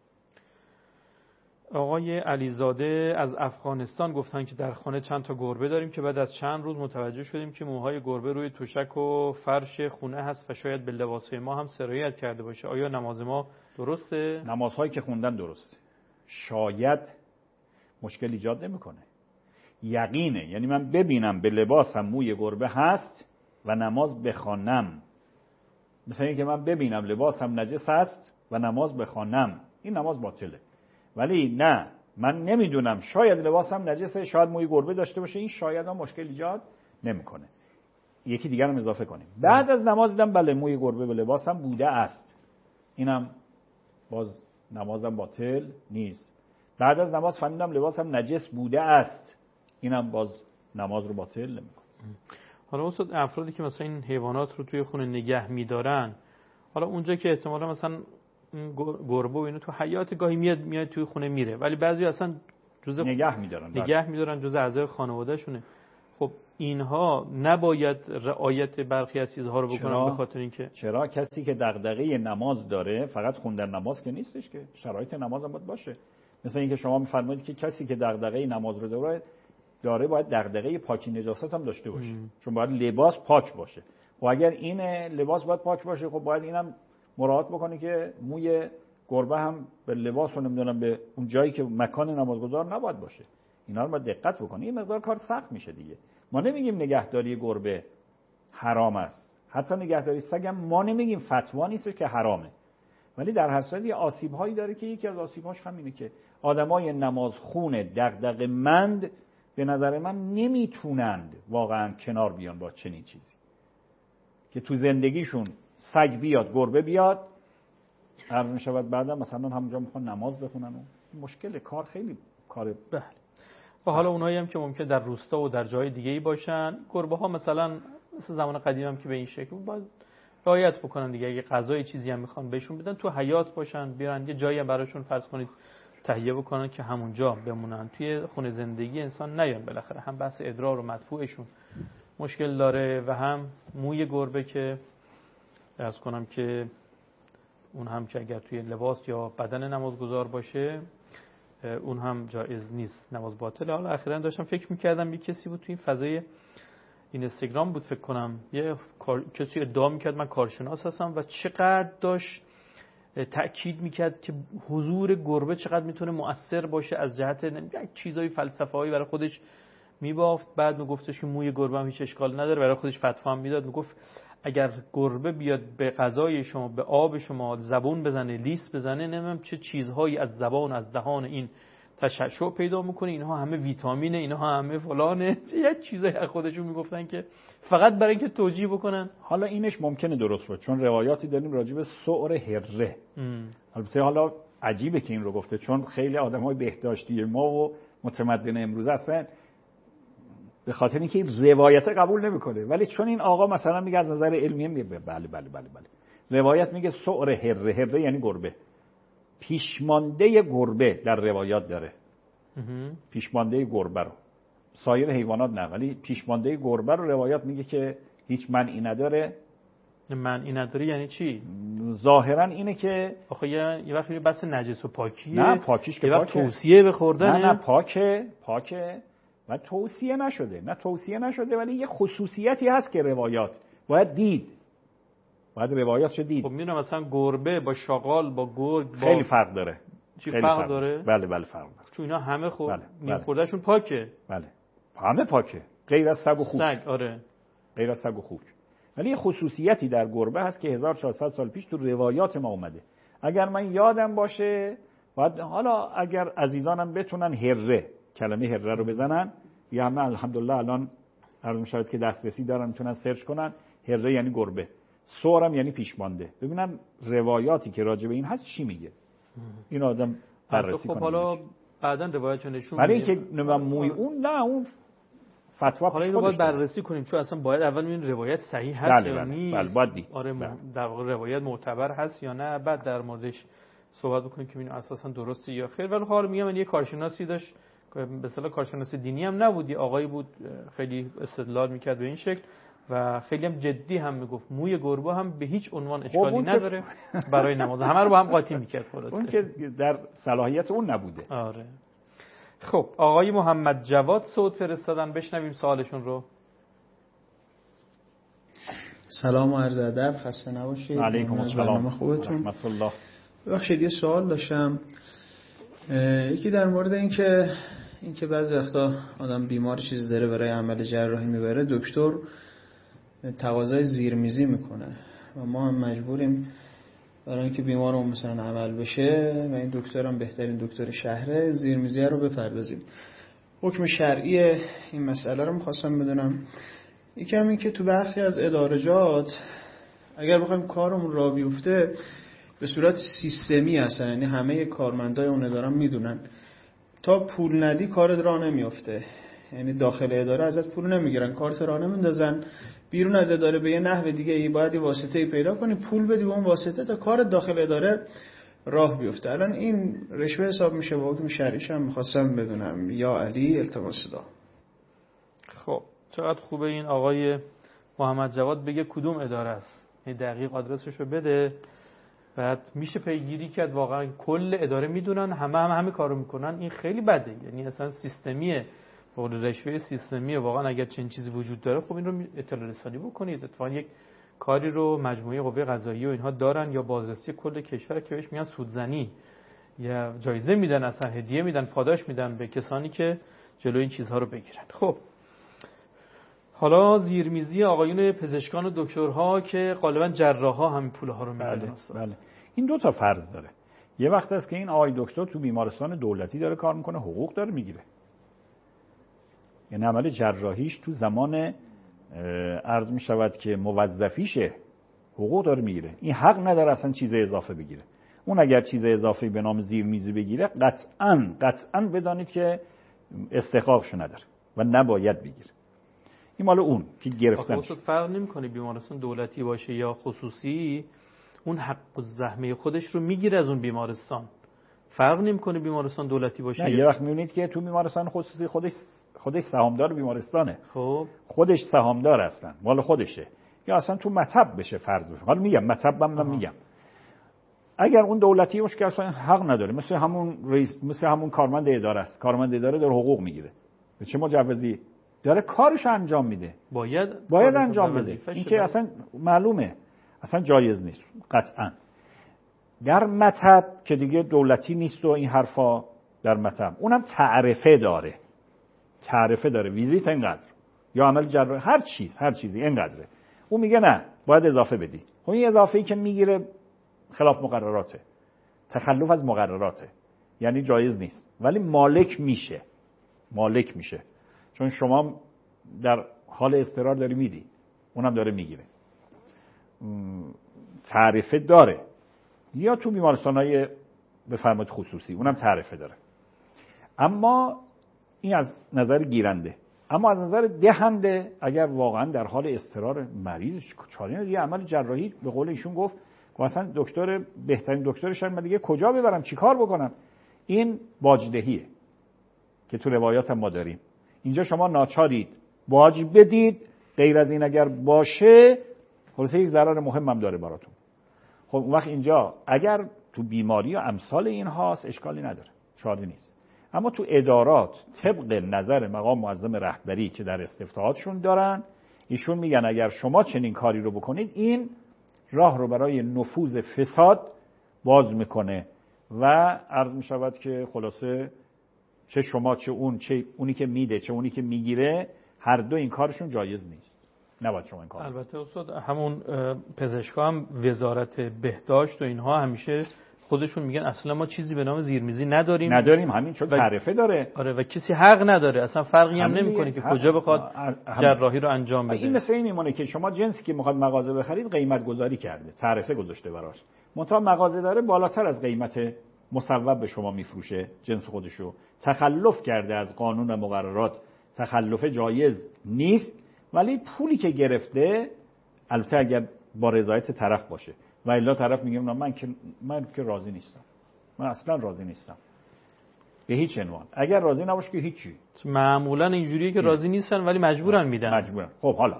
آقای علیزاده از افغانستان گفتن که در خانه چند تا گربه داریم که بعد از چند روز متوجه شدیم که موهای گربه روی توشک و فرش خونه هست و شاید به لباسهای ما هم سرایت کرده باشه. آیا نماز ما درسته؟ نمازهایی که خوندن درسته. شاید مشکل ایجاد نمیکنه. یقینه، یعنی من ببینم به لباسم موی گربه هست و نماز بخوانم، مثل اینکه من ببینم لباسم نجس هست و نماز بخوانم، این نماز باطله. ولی نه، من نمیدونم، شاید لباسم نجسه، شاید موی گربه داشته باشه، این شاید هم مشکل ایجاد نمیکنه. یکی دیگر هم اضافه کنیم. بعد از نماز دیدم بله موی گربه به لباسم بوده است، اینم باز نمازم باطل نیست. بعد از نماز فهمیدم لباسم نجس بوده است، اینم باز نماز رو باطل نمیکنه. حالا استاد افرادی که مثلا این حیوانات رو توی خونه نگه می‌دارن، حالا اونجا که احتمالا مثلا گربه و اینو تو حیات گاهی میاد میاد توی خونه میره، ولی بعضی اصلا جزء نگه می‌دارن نگه می‌دارن جزء اعضای خانواده‌شونه. خب اینها نباید رعایت برخی از چیزها رو بکنن به خاطر اینکه چرا کسی که دغدغه نماز داره فقط خوندن نماز که نیستش که شرایط نماز هم باید باشه. مثلا اینکه شما می‌فرمایید که کسی که دغدغه نماز رو داره داره باید دغدغه پاکی نجاست هم داشته باشه، ام. چون باید لباس پاک باشه. و اگر این لباس باید پاک باشه، خب باید اینم مراعات بکنه که موی گربه هم به لباس و نمیدونم به اون جایی که مکان نمازگزار نباید باشه. اینا رو باید دقت بکنه. این مقدار کار سخت میشه دیگه. ما نمیگیم نگهداری گربه حرام است، حتی نگهداری سگ هم ما نمیگیم فتوا نیست که حرامه، ولی در هر صورت یه آسیب‌هایی داره که یکی از آسیب‌هاش همینه که آدمای نمازخون دغدغه‌مند به نظر من نمیتونند واقعا کنار بیان با چنین چیزی که تو زندگیشون سگ بیاد گربه بیاد عرض میشود بعدم مثلا همونجا میخوان نماز بخونن و مشکل کار خیلی کار. بله. و حالا اونایی هم که ممکن در روستا و در جای دیگه‌ای باشن، گربه ها مثلا مثل زمان قدیم هم که به این شکل باید رعایت بکنن دیگه. اگه غذای چیزی هم میخوان بهشون بدن تو حیات باشن، بیارن یه جایی هم براشون فرض کنید تهیه بکنن که همونجا بمونن، توی خونه زندگی انسان نیان. بالاخره هم بحث ادرار و مدفوعشون مشکل داره و هم موی گربه که عرض کنم که اون هم که اگر توی لباس یا بدن نمازگزار باشه اون هم جایز نیست، نماز باطله. حالا اخیراً داشتم فکر می‌کردم یه کسی بود توی این فضای اینستاگرام بود فکر کنم، یه کار... کسی ادعا می‌کرد من کارشناس هستم و چقدر داشت تأکید میکرد که حضور گربه چقدر میتونه مؤثر باشه از جهت یک چیزای فلسفه‌ای برای خودش میبافت. بعد میگفتش که موی گربه هم هیچ اشکال نداره، برای خودش فتوا هم میداد، میگفت اگر گربه بیاد به غذای شما به آب شما زبون بزنه لیس بزنه نمیدونم چه چیزهایی از زبان از دهان این تشعشع پیدا میکنه، اینها همه ویتامینه، اینها همه فلانه، یه چیزایی از خودشون میگفتن که فقط برای اینکه توجیه بکنن. حالا اینش ممکنه درست باشه چون روایاتی داریم راجع به سعر هره. البته حالا عجیبه که این رو گفته چون خیلی آدمای بهداشتی ما و متمدن امروز هستن به خاطر اینکه روایت قبول نمیکنه، ولی چون این آقا مثلا میگه از نظر علمی میگه بله بله بله بله روایت میگه سعر هره، هره یعنی گربه، پیشمانده گربه در روایات داره، پیشمانده گربه رو، سایر حیوانات نه ولی پیشمانده گربه رو روایات میگه که هیچ منعی نداره. منعی نداره یعنی چی؟ ظاهرا اینه که آخه یه وقت میگه بس نجس و پاکیه، نه پاکیش که یه وقت توصیه به خوردن، نه نه پاکه پاکه و توصیه نشده، نه توصیه نشده ولی یه خصوصیتی هست که روایات باید دید، باید روایاتش دید. خب میدونم مثلا گربه با شاغال با گرگ با... خیلی فرق داره. چی فرق, فرق داره؟ بله بله فرق داره. چون اینا همه خود بله. نیم خوردهشون پاکه. بله همه پاکه غیر از سگ و خوک. سگ آره. غیر از سگ و خوک. ولی یه خصوصیتی در گربه هست که هزار و چهارصد سال پیش تو روایات ما اومده. اگر من یادم باشه بعد حالا اگر عزیزانم بتونن هره کلمه هره رو بزنن یا من الحمدلله الان عرض می‌شود که دسترسی دارن میتونن سرچ کنن هره یعنی گربه، سورم یعنی پیشمانده، ببینن روایاتی که راجع به این هست چی میگه. این آدم بررسی کنه. خب حالا بعدن روایت نشون برای اینکه نمیدونم موی اون نه اون فتوا حالا اینو باید بررسی کنیم چون اصلا باید اول ببینیم روایت صحیح هست بله یا بله نیست. بله باید دید. آره بله. در واقع روایت معتبر هست یا نه، بعد در موردش صحبت بکنیم که ببینیم اساسا درسته یا خیر. ولی حالا میگم من یه کارشناسی داشت به اصطلاح کارشناس دینی هم نبود، یه آقایی بود خیلی استدلال میکرد به این شکل و خیلی هم جدی هم میگفت موی گربه هم به هیچ عنوان اشکالی خب نداره برای نماز. همه رو با هم قاطی میکرد خلاصه. اون که در صلاحیت اون نبوده. آره. خب آقای محمد جواد صوت فرستادن، بشنویم سوالشون رو. سلام و عرض ادب، خسته نباشید. علیکم السلام. خوبتون؟ رحمت الله. ببخشید یه سوال داشتم. یکی در مورد این که این که بعضی وقتا آدم بیمار چیز داره برای عمل جراحی میبره، دکتر تقاضای زیرمیزی میکنه و ما هم مجبوریم برای اینکه بیمارمون مثلا عمل بشه و این دکترم بهترین دکتر شهره، زیرمیزی رو بپردازیم. حکم شرعی این مسئله رو میخواستم بدونم. یکم این که تو برخی از ادارجات اگر بخوایم کارمون را بیفته به صورت سیستمی هستن، یعنی همه کارمندای اون اداره میدونن تا پول ندی کارت راه نمیفته، یعنی داخل اداره ازت پول نمیگیرن، کارت راه نمیندازن، بیرون از اداره به یه نحو دیگه ای باید یه واسطه‌ای پیدا کنی پول بدی به اون واسطه تا کارت داخل اداره راه بیفته. الان این رشوه حساب میشه با حکم شرعیش هم می‌خواستم بدونم. یا علی التماس دعا. خب چقدر خوبه این آقای محمد جواد بگه کدوم اداره است، این دقیق آدرسش رو بده، بعد میشه پیگیری کرد واقعا کل اداره میدونن، همه هم همه کارو میکنن. این خیلی بده، یعنی اصلا سیستمیه، با رشوه سیستمیه. واقعا اگر چنین چیزی وجود داره خب این رو اطلاع رسانی بکنید. اتفاقا یک کاری رو مجموعه قوه قضاییه و اینها دارن یا بازرسی کل کشور که بهش میگن سودزنی، یا جایزه میدن، اصلا هدیه میدن، پاداش میدن به کسانی که جلوی این چیزها رو بگیرن. خب حالا زیرمیزی آقایون پزشکان و دکترها که غالبا جراحا همین پولها رو میدن. بله بله. این دو تا فرض داره. یه وقت است که این آقای دکتر تو بیمارستان دولتی داره کار میکنه، حقوق داره میگیره، یعنی عمل جراحیش تو زمان عرض میشود که موظفیشه، حقوق داره میگیره. این حق نداره اصلا چیز اضافه بگیره. اون اگر چیز اضافه به نام زیرمیزی بگیره قطعاً قطعاً بدانید که استحقاقشو نداره و نباید بگیره. این مال اون که گرفتن. خب فرق نمیکنه بیمارستان دولتی باشه یا خصوصی، اون حق الزحمه خودش رو میگیره از اون بیمارستان. فرق نمیکنه بیمارستان دولتی باشه. نه، یا... یه وقت میبینید که تو بیمارستان خصوصی خودش خودش سهامدار بیمارستانه. خب خودش سهامدار هستن، مال خودشه. یا اصلا تو مطب بشه فرض بشه. حالا میگم مطبم من میگم. اگر اون دولتی باشه که اصلا حق نداره، مثل همون رئیس، مثل همون کارمند اداره است. کارمند اداره داره حقوق میگیره. به چه مجوزی داره کارش انجام میده، باید باید انجام بده. این که اصلا معلومه اصلا جایز نیست قطعا. در مطب که دیگه دولتی نیست و این حرفا، در مطب اونم تعرفه داره، تعرفه داره، ویزیت اینقدر یا عمل جراحی هر چیز هر چیزی اینقدره. اون میگه نه باید اضافه بدی. خب این اضافه‌ای که میگیره خلاف مقرراته، تخلف از مقرراته، یعنی جایز نیست، ولی مالک میشه، مالک میشه چون شما در حال اضطرار داری میدی، اونم داره میگیره. تعرفه داره. یا تو بیمارستان‌های بفرمایید خصوصی اونم تعرفه داره. اما این از نظر گیرنده. اما از نظر دهنده اگر واقعا در حال اضطرار مریض چاره یه عمل جراحی به قول ایشون گفت مثلا دکتر بهترین دکترش من دیگه کجا ببرم چیکار بکنم، این باجدهیه که تو روایات ما داریم. اینجا شما ناچارید باج بدید، غیر از این اگر باشه خلاصه یک ضرر مهم هم داره براتون. خب اون وقت اینجا اگر تو بیماری و امثال این هاست اشکالی نداره، چاره نیست. اما تو ادارات طبق نظر مقام معظم رهبری که در استفتاحاتشون دارن، ایشون میگن اگر شما چنین کاری رو بکنید این راه رو برای نفوذ فساد باز میکنه و عرض میشود که خلاصه چه شما چه اون، چه اونی که میده چه اونی که میگیره، هر دو این کارشون جایز نیست. نباید شما این کار. البته استاد همون پزشکا هم وزارت بهداشت و اینها همیشه خودشون میگن اصلا ما چیزی به نام زیرمیزی نداریم نداریم همین چون تعرفه داره. آره و کسی حق نداره، اصلا فرقی هم نمیکنه که کجا بخواد جراحی رو انجام بده. این مثل این میمونه که شما جنسی که میخواد مغازه بخرید قیمت گذاری کرده، تعرفه گذاشته براش، منتها مغازه داره بالاتر از قیمت مصوب به شما میفروشه جنس خودشو، تخلف کرده از قانون و مقررات، تخلف جایز نیست، ولی پولی که گرفته البته اگر با رضایت طرف باشه و الا طرف میگه من که من که راضی نیستم، من اصلا راضی نیستم به هیچ عنوان. اگر راضی نباشه که هیچی. معمولا اینجوریه که راضی نیستن ولی مجبورن میدن. مجبورن. خب حالا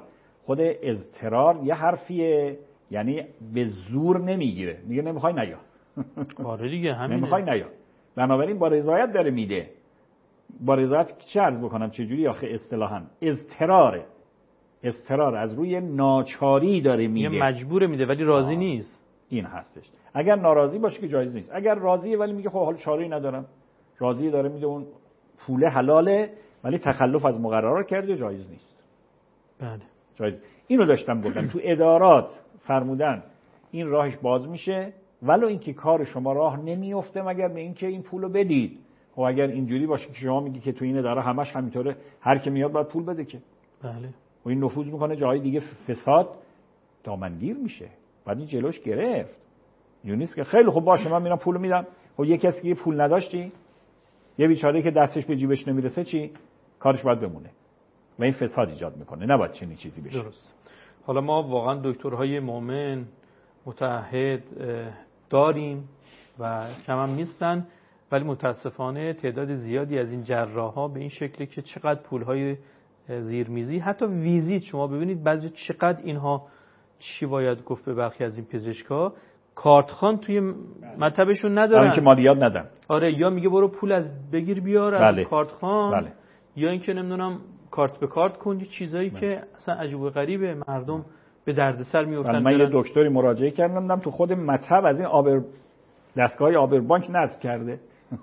خود اضطرار یه حرفیه، یعنی به زور نمیگیره، میگه نمیخوای نیا. آره دیگه همینه. نمیخوای نیا. بنابراین با رضایت داره میده. با رضایت چه عرض بکنم چجوری آخه اصطلاحاً اضطراره. اضطرار از روی ناچاری داره میده. یه مجبوره میده ولی راضی آه. نیست. این هستش. اگر ناراضی باشه که جایز نیست. اگر راضیه ولی میگه خب حالا چاره‌ای ندارم. راضیه داره میده، اون پول حلاله ولی تخلف از مقررات کرده، جایز نیست. بله. جایز. اینو داشتم گفتم تو ادارات فرمودن این راهش باز میشه، ولو اینکه کار شما راه نمیفته مگر به اینکه این پولو بدید. خب اگر اینجوری باشه که شما میگی که تو این اداره همش همینطوره، هر کی میاد باید پول بده که. بله. و این نفوذ میکنه جای دیگه، فساد دامنگیر میشه. بعد این جلوش گرفت. یعنی نیست که خیلی خوب باشه من میرم پول میدم، خب یه کسی که پول نداشتی، یه بیچاره که دستش به جیبش نمیرسه چی؟ کارش باید بمونه. و این فساد ایجاد میکنه، نباید چنین چیزی بشه. درست. حالا ما واقعا دکترهای مؤمن متعهد داریم و کم هم نیستن، ولی متاسفانه تعداد زیادی از این جراحا به این شکلی که چقدر پولهای زیرمیزی، حتی ویزیت شما ببینید بعضی چقدر اینها، چی باید گفت به برخی از این پزشکا، کارتخوان توی مطبشون ندارن که مالیات ندن. آره، یا میگه برو پول از بگیر بیار از بله. کارتخوان، بله. یا اینکه نمیدونم کارت به کارت کن، چیزایی بله. که اصلا عجیب و غریبه، مردم به دردسر میافتن. من یه دکتری مراجعه کردم دیدم تو خود مطب از این آبر دستگاه آبر بانک نصب کرده.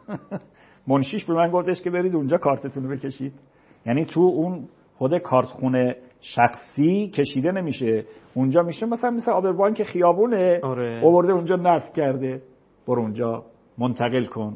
منشیش به من گفتش که برید اونجا کارتتون رو بکشید. یعنی تو اون خود کارتخونه شخصی کشیده نمیشه، اونجا میشه مثلا مثل آبر بانک خیابونه، آره. آورده اونجا نصب کرده، برو اونجا منتقل کن.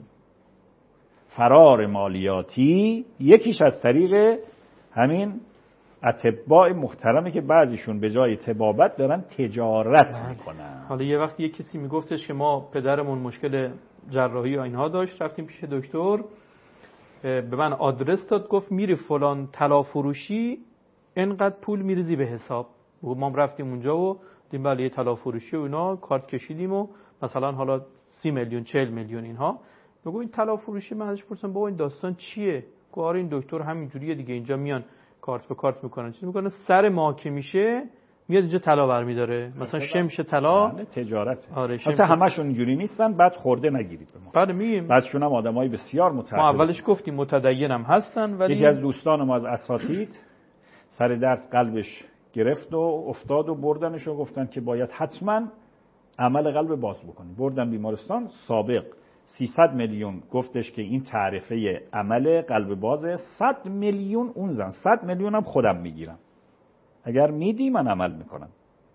فرار مالیاتی یکیش از طریق همین اتباع محترمی که بعضیشون به جای طبابت دارن تجارت بله. میکنن. حالا یه وقتی یه کسی میگفتش که ما پدرمون مشکل جراحی و اینها داشت، رفتیم پیش دکتر، به من آدرس داد، گفت میری فلان طلا فروشی اینقدر پول میریزی به حساب. ما رفتیم اونجا و دیدیم بله یه طلا فروشی و اینا، کارت کشیدیم و مثلا حالا سی میلیون چهل میلیون اینها. بگو این طلا فروشی، من ازش پرسیدم بابا این داستان چیه؟ گفت آره این دکتر همینجوریه دیگه، اینجا میان کارت به کارت میکنن، چیز میکنن، سر ما که میشه میاد اینجا طلا برمیداره، مثلا شمش طلا. بله تجارت. آره البته همشون اینجوری نیستن، بعد خورده نگیرید به ما. بله میگیم بعضیشون هم آدمای بسیار متعهد. ما اولش گفتیم متدینم هستن، ولی یکی از دوستان ما از اساتید سر درس قلبش گرفت و افتاد و بردنش و گفتن که باید حتما عمل قلب باز بکنی. بردن بیمارستان، سابق سیصد میلیون گفتش که این تعرفه عمل قلب بازه، صد میلیون اون زن، صد میلیون هم خودم میگیرم، اگر میدی من عمل میکنم.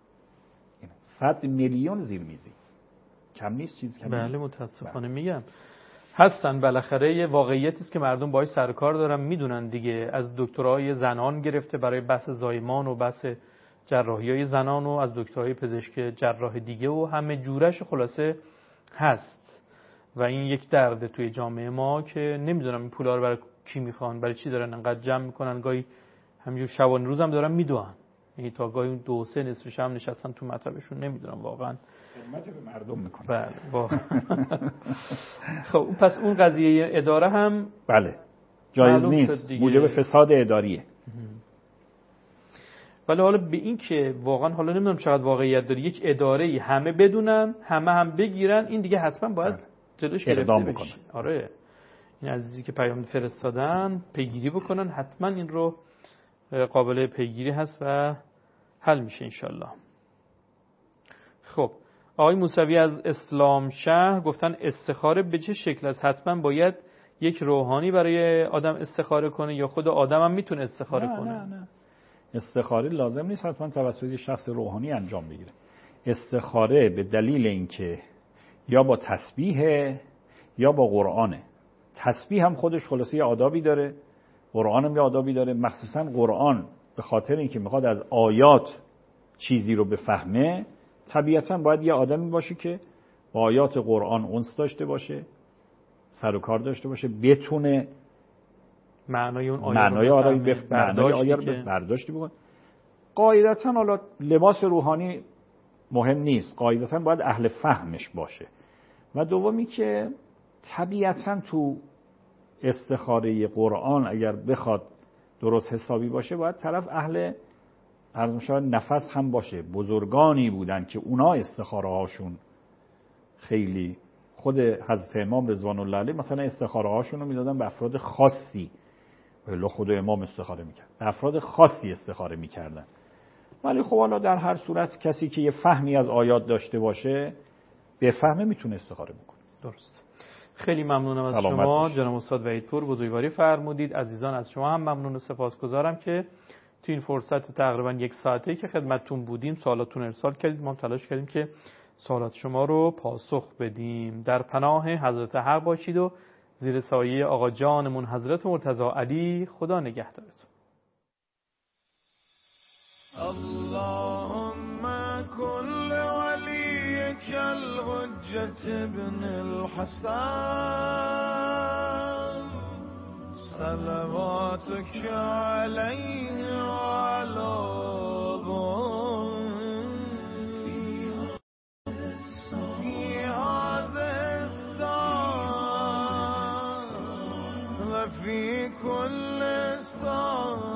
صد میلیون زیر میزی کم نیست، چیز کم بله نیست. متاسفانه میگم هستن. بالاخره یه واقعیتی است که مردم باهاش سر کار دارن، میدونن دیگه. از دکترای زنان گرفته برای بحث زایمان و بحث جراحی‌های زنان و از دکترای پزشک جراح دیگه و همه جورش خلاصه هست. و این یک درد توی جامعه ما که نمیدونم این پولا رو برای کی میخوان، برای چی دارن انقدر جمع میکنن. گاهی همینجور شبانه روز هم دارن میدوئن، یعنی تا گاهی اون دو سه نصف شب نشستن تو مطبشون، نمیدونم واقعا خدمت به مردم میکنن. بله با خب پس اون قضیه اداره هم بله جایز نیست، موجب فساد اداریه. ولی حالا به این که واقعا حالا نمیدونم چقدر واقعیت داره یک اداره همه بدونن، همه هم بگیرن، این دیگه حتما باید جلوش گرفته بشه. آره این عزیزی که پیام فرستادن پیگیری بکنن، حتما این رو قابل پیگیری هست و حل میشه انشالله. خب آقای موسوی از اسلام شهر گفتن استخاره به چه شکل است؟ حتما باید یک روحانی برای آدم استخاره کنه یا خود آدم هم میتونه استخاره نه، کنه؟ نه نه استخاره لازم نیست حتما توسط شخص روحانی انجام بگیره. استخاره به دلیل اینکه یا با تسبیح یا با قرآنه. تسبیح هم خودش خلاصه یه آدابی داره، قرآن هم یه آدابی داره. مخصوصا قرآن به خاطر اینکه میخواد از آیات چیزی رو بفهمه، طبیعتا باید یه آدمی باشه که با آیات قرآن انس داشته باشه، سر و کار داشته باشه، بتونه معنای اون آیه معنای رو آیه بفهمه، بف... معنای آیه رو که... برداشتی بکنه. قاعدتا حالا لباس روحانی مهم نیست، قاعدتا باید اهل فهمش باشه. و دومی که طبیعتا تو استخاره قرآن اگر بخواد درست حسابی باشه باید طرف اهل عرض می‌شود نفس هم باشه. بزرگانی بودن که اونا استخاره هاشون خیلی، خود حضرت امام رضوان الله علیه مثلا استخاره هاشون رو میدادن به افراد خاصی، ولی خود امام استخاره میکرد، به افراد خاصی استخاره میکردن. ولی خب حالا در هر صورت کسی که یه فهمی از آیات داشته باشه به فهمه میتونه استخاره بکنه. درست. خیلی ممنونم از شما جناب استاد وحیدپور، بزرگواری فرمودید. عزیزان از شما هم ممنون و سپاسگزارم که تو این فرصت تقریبا یک ساعته که خدمتتون بودیم سوالاتون ارسال کردید. ما هم تلاش کردیم که سوالات شما رو پاسخ بدیم. در پناه حضرت حق باشید و زیر سایه آقا جانمون حضرت مرتضی علی خدا نگهدارتون. اللهم كل وليك الحجة ابن الحسن صلواتك عليه وعلى في هذا الساعة وفي كل ساعة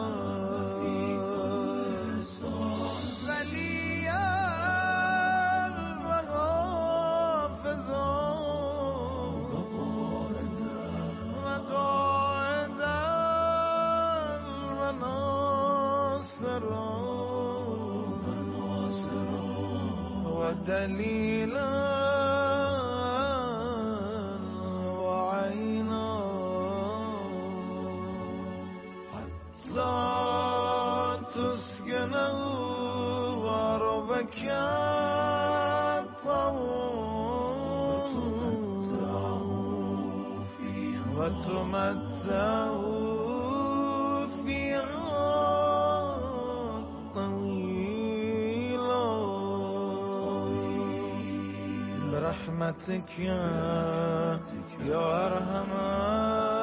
دليلا وعينا حتى تسكنه وربك وتمتعه برحمتك يا أرحم